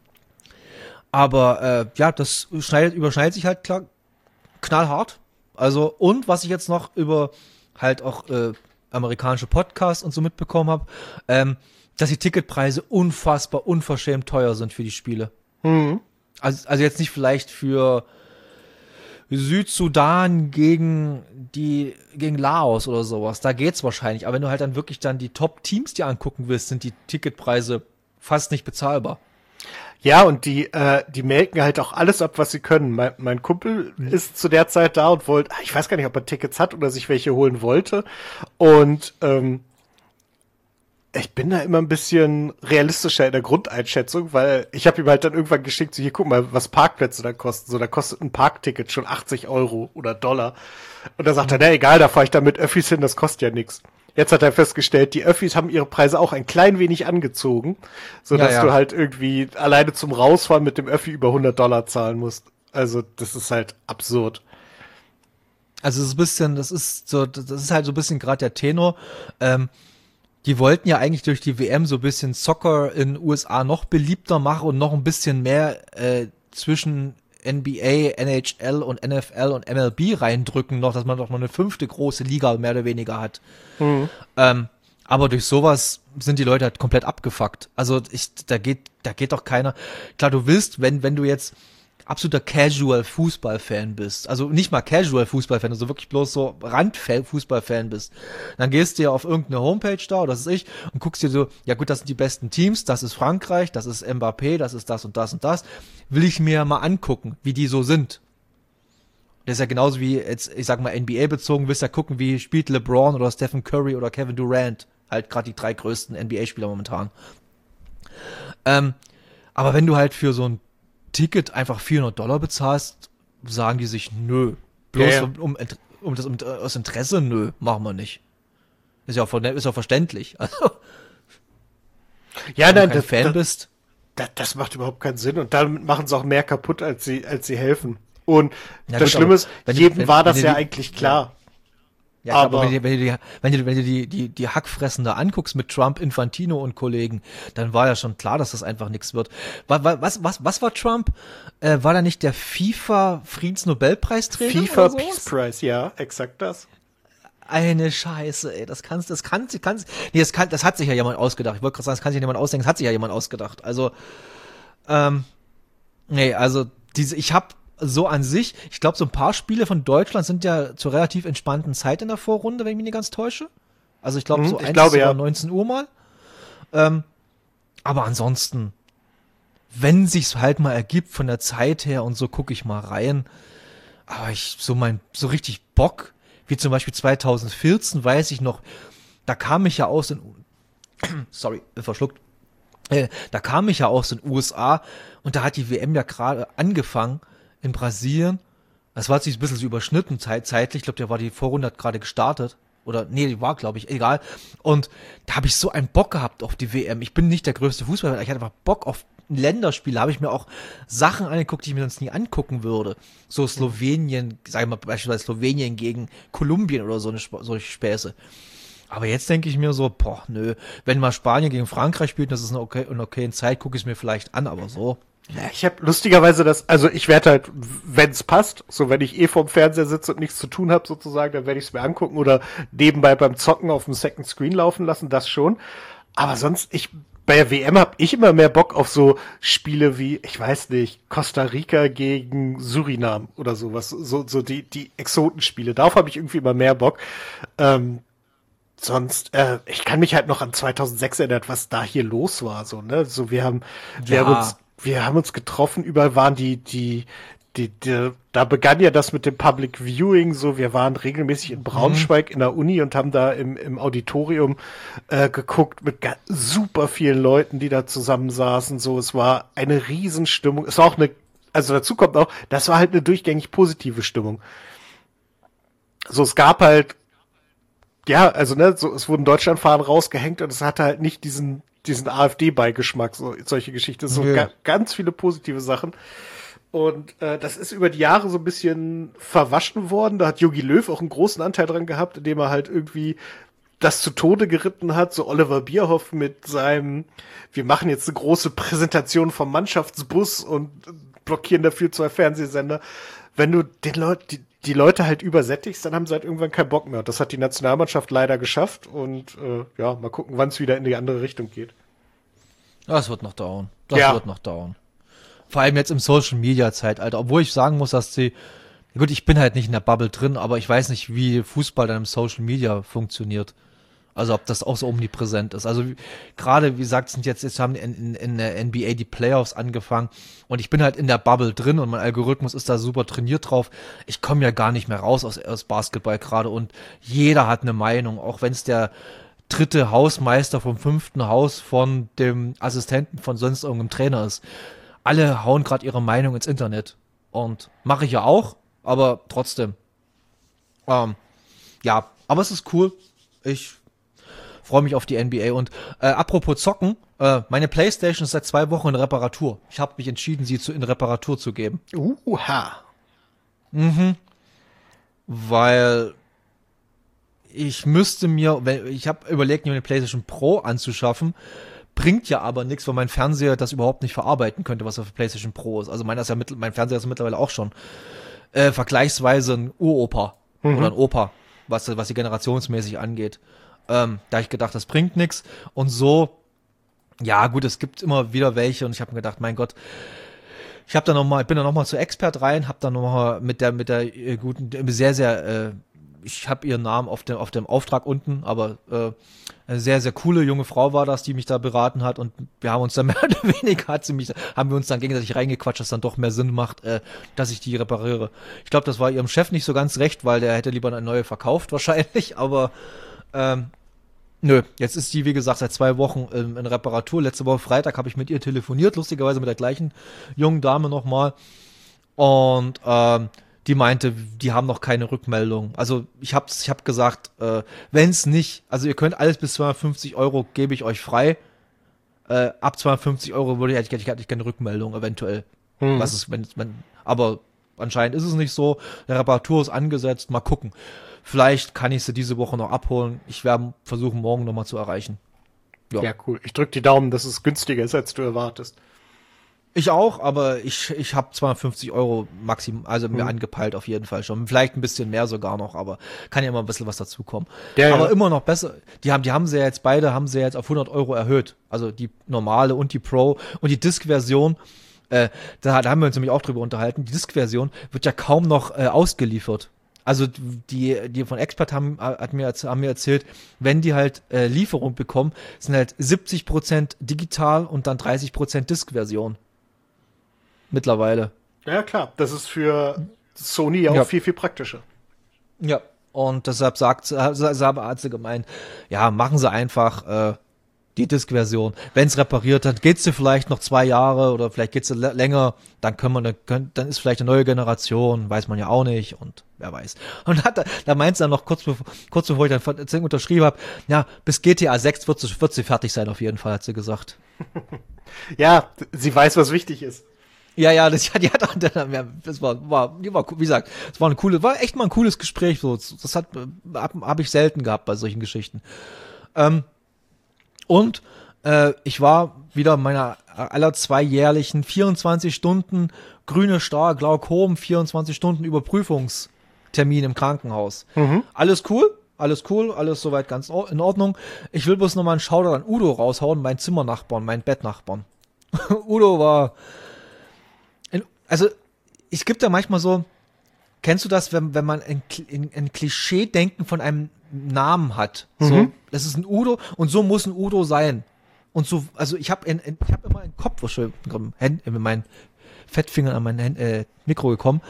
Speaker 2: Aber das überschneidet sich halt klar knallhart. Also, und was ich jetzt noch über halt auch amerikanische Podcasts und so mitbekommen habe, dass die Ticketpreise unfassbar unverschämt teuer sind für die Spiele. Also jetzt nicht vielleicht für Südsudan gegen Laos oder sowas. Da geht's wahrscheinlich. Aber wenn du halt dann wirklich dann die Top-Teams dir angucken willst, sind die Ticketpreise fast nicht bezahlbar.
Speaker 3: Ja, und die melken halt auch alles ab, was sie können. Mein Kumpel ist zu der Zeit da und wollte, ich weiß gar nicht, ob er Tickets hat oder sich welche holen wollte. Und ich bin da immer ein bisschen realistischer in der Grundeinschätzung, weil ich habe ihm halt dann irgendwann geschickt, so hier, guck mal, was Parkplätze da kosten. So, da kostet ein Parkticket schon 80 Euro oder $. Und da sagt er, na egal, da fahre ich da mit Öffis hin, das kostet ja nichts. Jetzt hat er festgestellt, die Öffis haben ihre Preise auch ein klein wenig angezogen, sodass du halt irgendwie alleine zum Rausfahren mit dem Öffi über $100 zahlen musst. Also das ist halt absurd.
Speaker 2: Also das ist halt so ein bisschen gerade der Tenor. Die wollten ja eigentlich durch die WM so ein bisschen Soccer in den USA noch beliebter machen und noch ein bisschen mehr zwischen NBA, NHL und NFL und MLB reindrücken noch, dass man doch noch eine 5. große Liga mehr oder weniger hat. Aber durch sowas sind die Leute halt komplett abgefuckt. Also da geht doch keiner. Klar, du willst, wenn du jetzt absoluter Casual-Fußball-Fan bist, also nicht mal Casual-Fußball-Fan, also wirklich bloß so Rand-Fußball-Fan bist, dann gehst du ja auf irgendeine Homepage da, oder das ist ich, und guckst dir so, ja gut, das sind die besten Teams, das ist Frankreich, das ist Mbappé, das ist das und das und das, will ich mir mal angucken, wie die so sind. Das ist ja genauso wie jetzt, ich sag mal, NBA bezogen, willst ja gucken, wie spielt LeBron oder Stephen Curry oder Kevin Durant, halt gerade die 3 größten NBA-Spieler momentan. Aber wenn du halt für so ein Ticket einfach $400 bezahlst, sagen die sich, nö. Bloß
Speaker 3: Ja.
Speaker 2: aus Interesse, nö, machen wir nicht. Ist ja auch verständlich. Also,
Speaker 3: Ja,
Speaker 2: wenn
Speaker 3: nein,
Speaker 2: du kein Fan bist.
Speaker 3: das macht überhaupt keinen Sinn. Und damit machen sie auch mehr kaputt, als sie helfen. Und
Speaker 2: Ja,
Speaker 3: das
Speaker 2: gut,
Speaker 3: Schlimme ist,
Speaker 2: wenn die-
Speaker 3: jedem
Speaker 2: wenn-
Speaker 3: war das
Speaker 2: wenn
Speaker 3: ja
Speaker 2: die-
Speaker 3: eigentlich klar.
Speaker 2: Ja, klar,
Speaker 3: aber-
Speaker 2: aber wenn du die Hackfressen da anguckst mit Trump, Infantino und Kollegen, dann war ja schon klar, dass das einfach nichts wird. Was war Trump? War da nicht der FIFA-Friedensnobelpreisträger?
Speaker 3: FIFA
Speaker 2: oder sowas?
Speaker 3: Peace Prize, ja, exakt das.
Speaker 2: Eine Scheiße, ey, das hat sich ja jemand ausgedacht. Ich wollte gerade sagen, das kann sich ja jemand ausdenken, das hat sich ja jemand ausgedacht. Also, nee, also, ich habe so an sich, ich glaube, so ein paar Spiele von Deutschland sind ja zur relativ entspannten Zeit in der Vorrunde, wenn ich mich nicht ganz täusche. Also, ich glaube, so
Speaker 3: Ich
Speaker 2: eins
Speaker 3: glaube,
Speaker 2: ist
Speaker 3: ja.
Speaker 2: über 19 Uhr mal. Aber ansonsten, wenn sich's halt mal ergibt von der Zeit her und so, gucke ich mal rein. Aber so richtig Bock, wie zum Beispiel 2014, weiß ich noch, da kam ich ja aus sorry, verschluckt. Da kam ich ja aus den USA und da hat die WM ja gerade angefangen in Brasilien. Das war sich ein bisschen so überschnitten zeitlich. Ich glaube, die Vorrunde hat gerade gestartet. Oder, nee, die war, glaube ich, egal. Und da habe ich so einen Bock gehabt auf die WM. Ich bin nicht der größte Fußballer, ich hatte einfach Bock auf Länderspiele. Habe ich mir auch Sachen angeguckt, die ich mir sonst nie angucken würde. So Slowenien, sag ich mal, beispielsweise Slowenien gegen Kolumbien oder solche Späße. Aber jetzt denke ich mir so, boah, nö. Wenn mal Spanien gegen Frankreich spielt, das ist eine okaye Zeit, gucke ich es mir vielleicht an, aber so.
Speaker 3: Ja, ich habe lustigerweise also ich werde halt, wenn es passt, so wenn ich vorm Fernseher sitze und nichts zu tun habe sozusagen, dann werde ich es mir angucken oder nebenbei beim Zocken auf dem Second Screen laufen lassen, das schon. Aber sonst, bei der WM habe ich immer mehr Bock auf so Spiele wie, ich weiß nicht, Costa Rica gegen Surinam oder sowas, so die Exotenspiele. Darauf habe ich irgendwie immer mehr Bock. Sonst, ich kann mich halt noch an 2006 erinnern, was da hier los war, so, ne? So, wir haben uns getroffen, überall waren da begann ja das mit dem Public Viewing, so, wir waren regelmäßig in Braunschweig in der Uni und haben da im Auditorium geguckt mit super vielen Leuten, die da zusammensaßen, so, es war eine Riesenstimmung, es war auch also dazu kommt auch, das war halt eine durchgängig positive Stimmung. So, es gab halt, ja, also, ne, so, es wurden Deutschlandfahnen rausgehängt und es hatte halt nicht diesen AfD-Beigeschmack, solche Geschichten, so ganz viele positive Sachen. Und das ist über die Jahre so ein bisschen verwaschen worden. Da hat Jogi Löw auch einen großen Anteil dran gehabt, indem er halt irgendwie das zu Tode geritten hat. So Oliver Bierhoff mit seinem, wir machen jetzt eine große Präsentation vom Mannschaftsbus und blockieren dafür 2 Fernsehsender. Wenn du die Leute halt übersättigst, dann haben sie halt irgendwann keinen Bock mehr. Und das hat die Nationalmannschaft leider geschafft. Und ja, mal gucken, wann es wieder in die andere Richtung geht.
Speaker 2: Das wird noch dauern. Wird noch dauern. Vor allem jetzt im Social-Media-Zeitalter. Obwohl ich sagen muss, dass gut, ich bin halt nicht in der Bubble drin, aber ich weiß nicht, wie Fußball dann im Social-Media funktioniert. Also ob das auch so omnipräsent ist. Also gerade, wie gesagt, jetzt haben in der NBA die Playoffs angefangen und ich bin halt in der Bubble drin und mein Algorithmus ist da super trainiert drauf. Ich komme ja gar nicht mehr raus aus Basketball gerade und jeder hat eine Meinung, auch wenn es der 3. Hausmeister vom 5. Haus von dem Assistenten von sonst irgendeinem Trainer ist. Alle hauen gerade ihre Meinung ins Internet und mache ich ja auch, aber trotzdem. Ja, aber es ist cool. Ich freue mich auf die NBA und apropos Zocken, meine Playstation ist seit 2 Wochen in Reparatur. Ich habe mich entschieden, sie in Reparatur zu geben. Weil ich habe überlegt, mir eine PlayStation Pro anzuschaffen. bringt ja aber nichts, weil mein Fernseher das überhaupt nicht verarbeiten könnte, was auf der PlayStation Pro ist. Also mein Fernseher ist mittlerweile auch schon vergleichsweise ein Uropa oder ein Opa, was die generationsmäßig angeht. Da hab ich gedacht, das bringt nichts. Und so, ja gut, es gibt immer wieder welche und ich habe mir gedacht, mein Gott, bin da nochmal zu Expert rein, habe dann nochmal mit der guten, ich habe ihren Namen auf dem Auftrag unten, aber eine sehr, sehr coole junge Frau war das, die mich da beraten hat und wir haben uns dann mehr oder weniger, haben wir uns dann gegenseitig reingequatscht, dass dann doch mehr Sinn macht, dass ich die repariere. Ich glaube, das war ihrem Chef nicht so ganz recht, weil der hätte lieber eine neue verkauft wahrscheinlich, aber nö, jetzt ist die, wie gesagt, seit 2 Wochen in Reparatur. Letzte Woche Freitag habe ich mit ihr telefoniert, lustigerweise mit der gleichen jungen Dame nochmal. Und die meinte, die haben noch keine Rückmeldung. Also ich hab gesagt, wenn es nicht, also ihr könnt alles bis 250 Euro gebe ich euch frei. Ab 250 Euro hätte ich keine Rückmeldung eventuell. Was ist, aber anscheinend ist es nicht so. Der Reparatur ist angesetzt, mal gucken. Vielleicht kann ich sie diese Woche noch abholen. Ich werde versuchen, morgen nochmal zu erreichen.
Speaker 3: Ja, cool. Ich drücke die Daumen, dass es günstiger ist, als du erwartest.
Speaker 2: Ich auch, aber ich habe 250 Euro maximal, also mir angepeilt auf jeden Fall schon. Vielleicht ein bisschen mehr sogar noch, aber kann ja immer ein bisschen was dazukommen. Ja, aber immer noch besser. Die haben sie ja jetzt beide, auf 100 Euro erhöht. Also die normale und die Pro und die Disk-Version. Da haben wir uns nämlich auch drüber unterhalten. Die Disk-Version wird ja kaum noch ausgeliefert. Also die von Expert haben mir erzählt, wenn die halt Lieferung bekommen, sind halt 70% digital und dann 30% Disk-Version. Mittlerweile.
Speaker 3: Ja, klar. Das ist für Sony auch viel, viel praktischer.
Speaker 2: Ja, und deshalb hat sie gemeint, ja, machen sie einfach die Disk-Version. Wenn es repariert, dann geht's dir vielleicht noch 2 Jahre oder vielleicht geht's dir länger, dann dann ist vielleicht eine neue Generation, weiß man ja auch nicht und wer weiß. Und da meint sie dann noch kurz bevor ich dann das Ding unterschrieben habe, ja, bis GTA 6 wird sie fertig sein auf jeden Fall, hat sie gesagt.
Speaker 3: Ja, sie weiß, was wichtig ist.
Speaker 2: Ja, das war, wie gesagt, es war echt mal ein cooles Gespräch, so, das hab ich selten gehabt bei solchen Geschichten. Und ich war wieder meiner aller 2 jährlichen 24 Stunden grüne Star, Glaukom, 24 Stunden Überprüfungstermin im Krankenhaus. Alles cool, alles soweit ganz in Ordnung. Ich will bloß nochmal einen Shoutout an Udo raushauen, meinen Zimmernachbarn, meinen Bettnachbarn. Udo war, also es gibt ja manchmal so, kennst du das, wenn man ein Klischee-Denken von einem Namen hat? So, das ist ein Udo und so muss ein Udo sein. Und so, also ich habe immer einen Kopf, mit meinen Fettfingern an mein Mikro gekommen.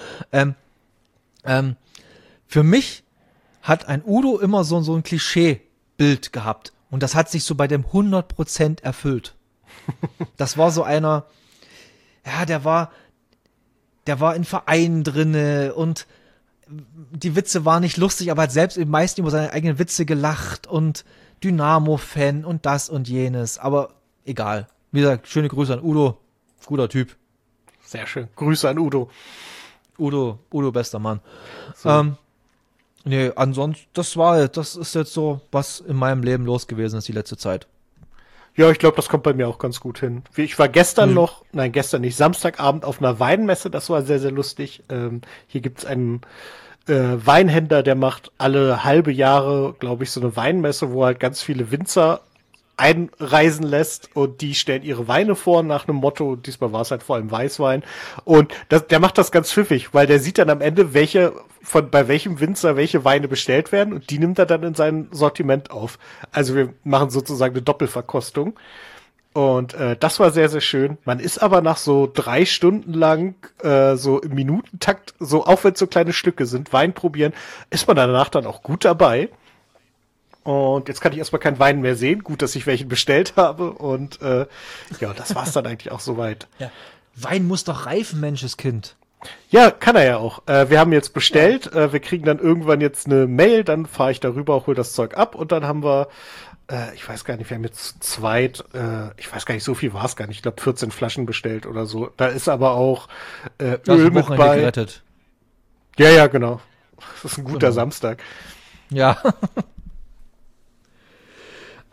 Speaker 2: Für mich hat ein Udo immer so ein Klischee-Bild gehabt. Und das hat sich so bei dem 100% erfüllt. Das war so einer, ja, der war in Vereinen drinne und die Witze waren nicht lustig, aber hat selbst im meisten über seine eigenen Witze gelacht und Dynamo-Fan und das und jenes. Aber egal. Wie gesagt, schöne Grüße an Udo. Guter Typ.
Speaker 3: Sehr schön. Grüße an Udo.
Speaker 2: Udo, bester Mann.
Speaker 3: So.
Speaker 2: Nee, ansonsten, das ist jetzt so, was in meinem Leben los gewesen ist die letzte Zeit.
Speaker 3: Ja, ich glaube, das kommt bei mir auch ganz gut hin. Ich war gestern nicht, Samstagabend auf einer Weinmesse, das war sehr, sehr lustig. Hier gibt's einen Weinhändler, der macht alle halbe Jahre, glaube ich, so eine Weinmesse, wo halt ganz viele Winzer einreisen lässt und die stellen ihre Weine vor nach einem Motto. Diesmal war es halt vor allem Weißwein. Und der macht das ganz pfiffig, weil der sieht dann am Ende, bei welchem Winzer welche Weine bestellt werden und die nimmt er dann in sein Sortiment auf. Also wir machen sozusagen eine Doppelverkostung. Und das war sehr, sehr schön. Man ist aber nach so 3 Stunden lang so im Minutentakt, so auch wenn es so kleine Stücke sind, Wein probieren, ist man danach dann auch gut dabei. Und jetzt kann ich erstmal keinen Wein mehr sehen. Gut, dass ich welchen bestellt habe. Und ja, das war's dann eigentlich auch soweit.
Speaker 2: Ja. Wein muss doch reifen, Menscheskind.
Speaker 3: Ja, kann er ja auch. Wir haben jetzt bestellt. Wir kriegen dann irgendwann jetzt eine Mail. Dann fahre ich darüber, hol das Zeug ab. Und dann haben wir, ich weiß gar nicht, wir haben jetzt zu zweit, ich weiß gar nicht, so viel war es gar nicht. Ich glaube 14 Flaschen bestellt oder so. Da ist aber auch Öl mit bei.
Speaker 2: Gerettet.
Speaker 3: Ja, genau. Das ist ein guter Samstag.
Speaker 2: Ja.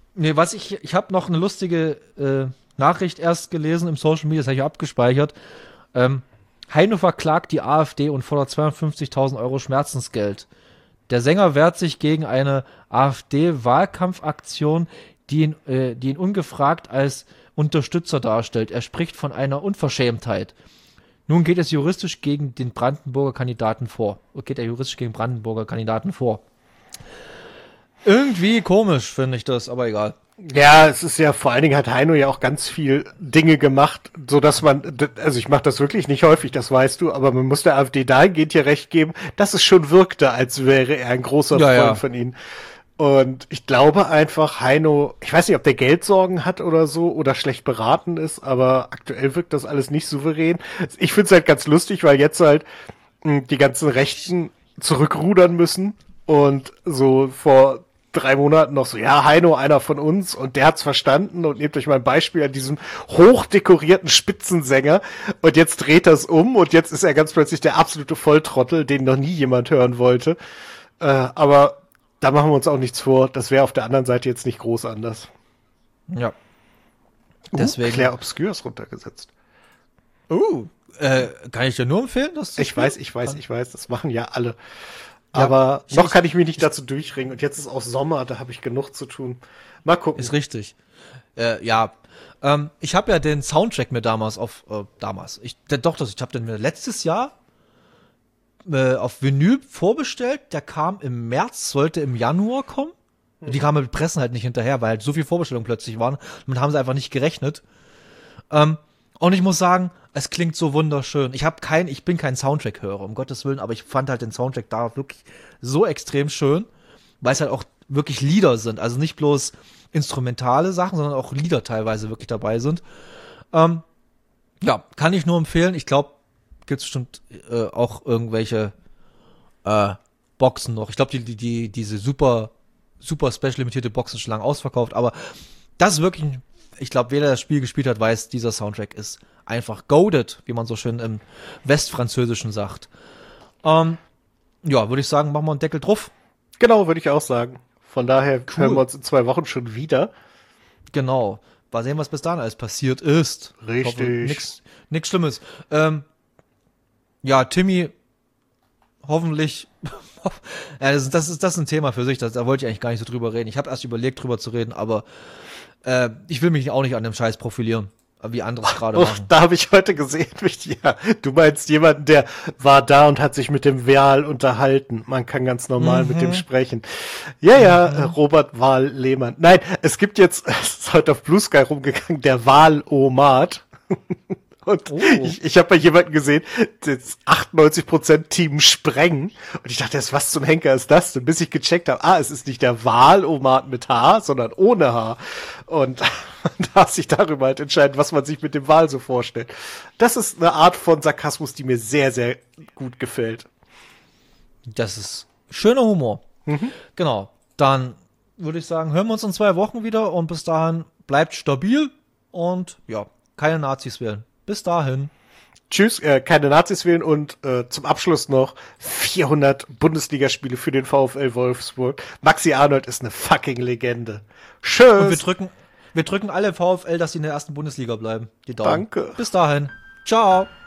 Speaker 2: Nee, ich habe noch eine lustige Nachricht erst gelesen im Social Media, das habe ich abgespeichert. Heino verklagt die AfD und fordert 250.000 Euro Schmerzensgeld. Der Sänger wehrt sich gegen eine AfD-Wahlkampfaktion, die ihn ungefragt als Unterstützer darstellt. Er spricht von einer Unverschämtheit. Nun geht es juristisch gegen den Brandenburger Kandidaten vor. Geht er juristisch gegen Brandenburger Kandidaten vor? Irgendwie komisch, finde ich das, aber egal.
Speaker 3: Ja, es ist ja, vor allen Dingen hat Heino ja auch ganz viel Dinge gemacht, so dass man, also ich mache das wirklich nicht häufig, das weißt du, aber man muss der AfD dahingehend hier recht geben, dass es schon wirkte, als wäre er ein großer Freund von ihnen. Und ich glaube einfach, Heino, ich weiß nicht, ob der Geldsorgen hat oder so oder schlecht beraten ist, aber aktuell wirkt das alles nicht souverän. Ich finde es halt ganz lustig, weil jetzt halt die ganzen Rechten zurückrudern müssen und so vor 3 Monaten noch so, ja, Heino, einer von uns, und der hat's verstanden, und nehmt euch mal ein Beispiel an diesem hochdekorierten Spitzensänger, und jetzt dreht das um, und jetzt ist er ganz plötzlich der absolute Volltrottel, den noch nie jemand hören wollte. Aber da machen wir uns auch nichts vor, das wäre auf der anderen Seite jetzt nicht groß anders.
Speaker 2: Ja. Deswegen.
Speaker 3: Claire Obscure ist runtergesetzt.
Speaker 2: Kann ich dir nur empfehlen, dass
Speaker 3: ich weiß, das machen ja alle. Aber noch kann ich mich nicht dazu durchringen. Und jetzt ist auch Sommer, da habe ich genug zu tun. Mal gucken.
Speaker 2: Ist richtig. Ja. Ich habe ja den Soundtrack mir damals ich habe den mir letztes Jahr auf Vinyl vorbestellt. Der kam im März, sollte im Januar kommen. Die kamen mit Pressen halt nicht hinterher, weil halt so viel Vorbestellungen plötzlich waren. Damit haben sie einfach nicht gerechnet. Und ich muss sagen, es klingt so wunderschön. Ich bin kein Soundtrack-Hörer, um Gottes Willen, aber ich fand halt den Soundtrack da wirklich so extrem schön, weil es halt auch wirklich Lieder sind. Also nicht bloß instrumentale Sachen, sondern auch Lieder teilweise wirklich dabei sind. Ja, kann ich nur empfehlen. Ich glaube, gibt es bestimmt auch irgendwelche Boxen noch. Ich glaube, diese super special limitierte Boxen schon lange ausverkauft, aber das ist wirklich, ich glaube, wer das Spiel gespielt hat, weiß, dieser Soundtrack ist einfach goated, wie man so schön im Westfranzösischen sagt. Ja, würde ich sagen, machen wir einen Deckel drauf.
Speaker 3: Genau, würde ich auch sagen. Von daher hören wir uns in 2 Wochen schon wieder.
Speaker 2: Genau. Mal sehen, was bis dahin alles passiert ist.
Speaker 3: Richtig.
Speaker 2: Nichts Schlimmes. Ja, Timmy, hoffentlich. Das ist ein Thema für sich. Da wollte ich eigentlich gar nicht so drüber reden. Ich habe erst überlegt, drüber zu reden, aber ich will mich auch nicht an dem Scheiß profilieren, wie andere es gerade machen.
Speaker 3: Da habe ich heute gesehen, ja, du meinst jemanden, der war da und hat sich mit dem Wal unterhalten. Man kann ganz normal mit dem sprechen. Ja, Robert Wahl-Lehmann. Nein, es gibt jetzt, es ist heute auf Blue Sky rumgegangen, der Wahl-O-Mat. Und ich habe bei jemandem gesehen, das 98% Team Sprengen. Und ich dachte, was zum Henker ist das denn? Bis ich gecheckt habe, es ist nicht der Wahl-O-Mat mit H, sondern ohne H. Und man darf sich darüber halt entscheiden, was man sich mit dem Wal so vorstellt. Das ist eine Art von Sarkasmus, die mir sehr, sehr gut gefällt.
Speaker 2: Das ist schöner Humor. Genau. Dann würde ich sagen, hören wir uns in 2 Wochen wieder, und bis dahin bleibt stabil und ja, keine Nazis wählen. Bis dahin.
Speaker 3: Tschüss, keine Nazis wählen, und zum Abschluss noch 400 Bundesligaspiele für den VfL Wolfsburg. Maxi Arnold ist eine fucking Legende. Tschüss.
Speaker 2: Und wir drücken alle VfL, dass sie in der ersten Bundesliga bleiben. Die Daumen.
Speaker 3: Danke.
Speaker 2: Bis dahin. Ciao.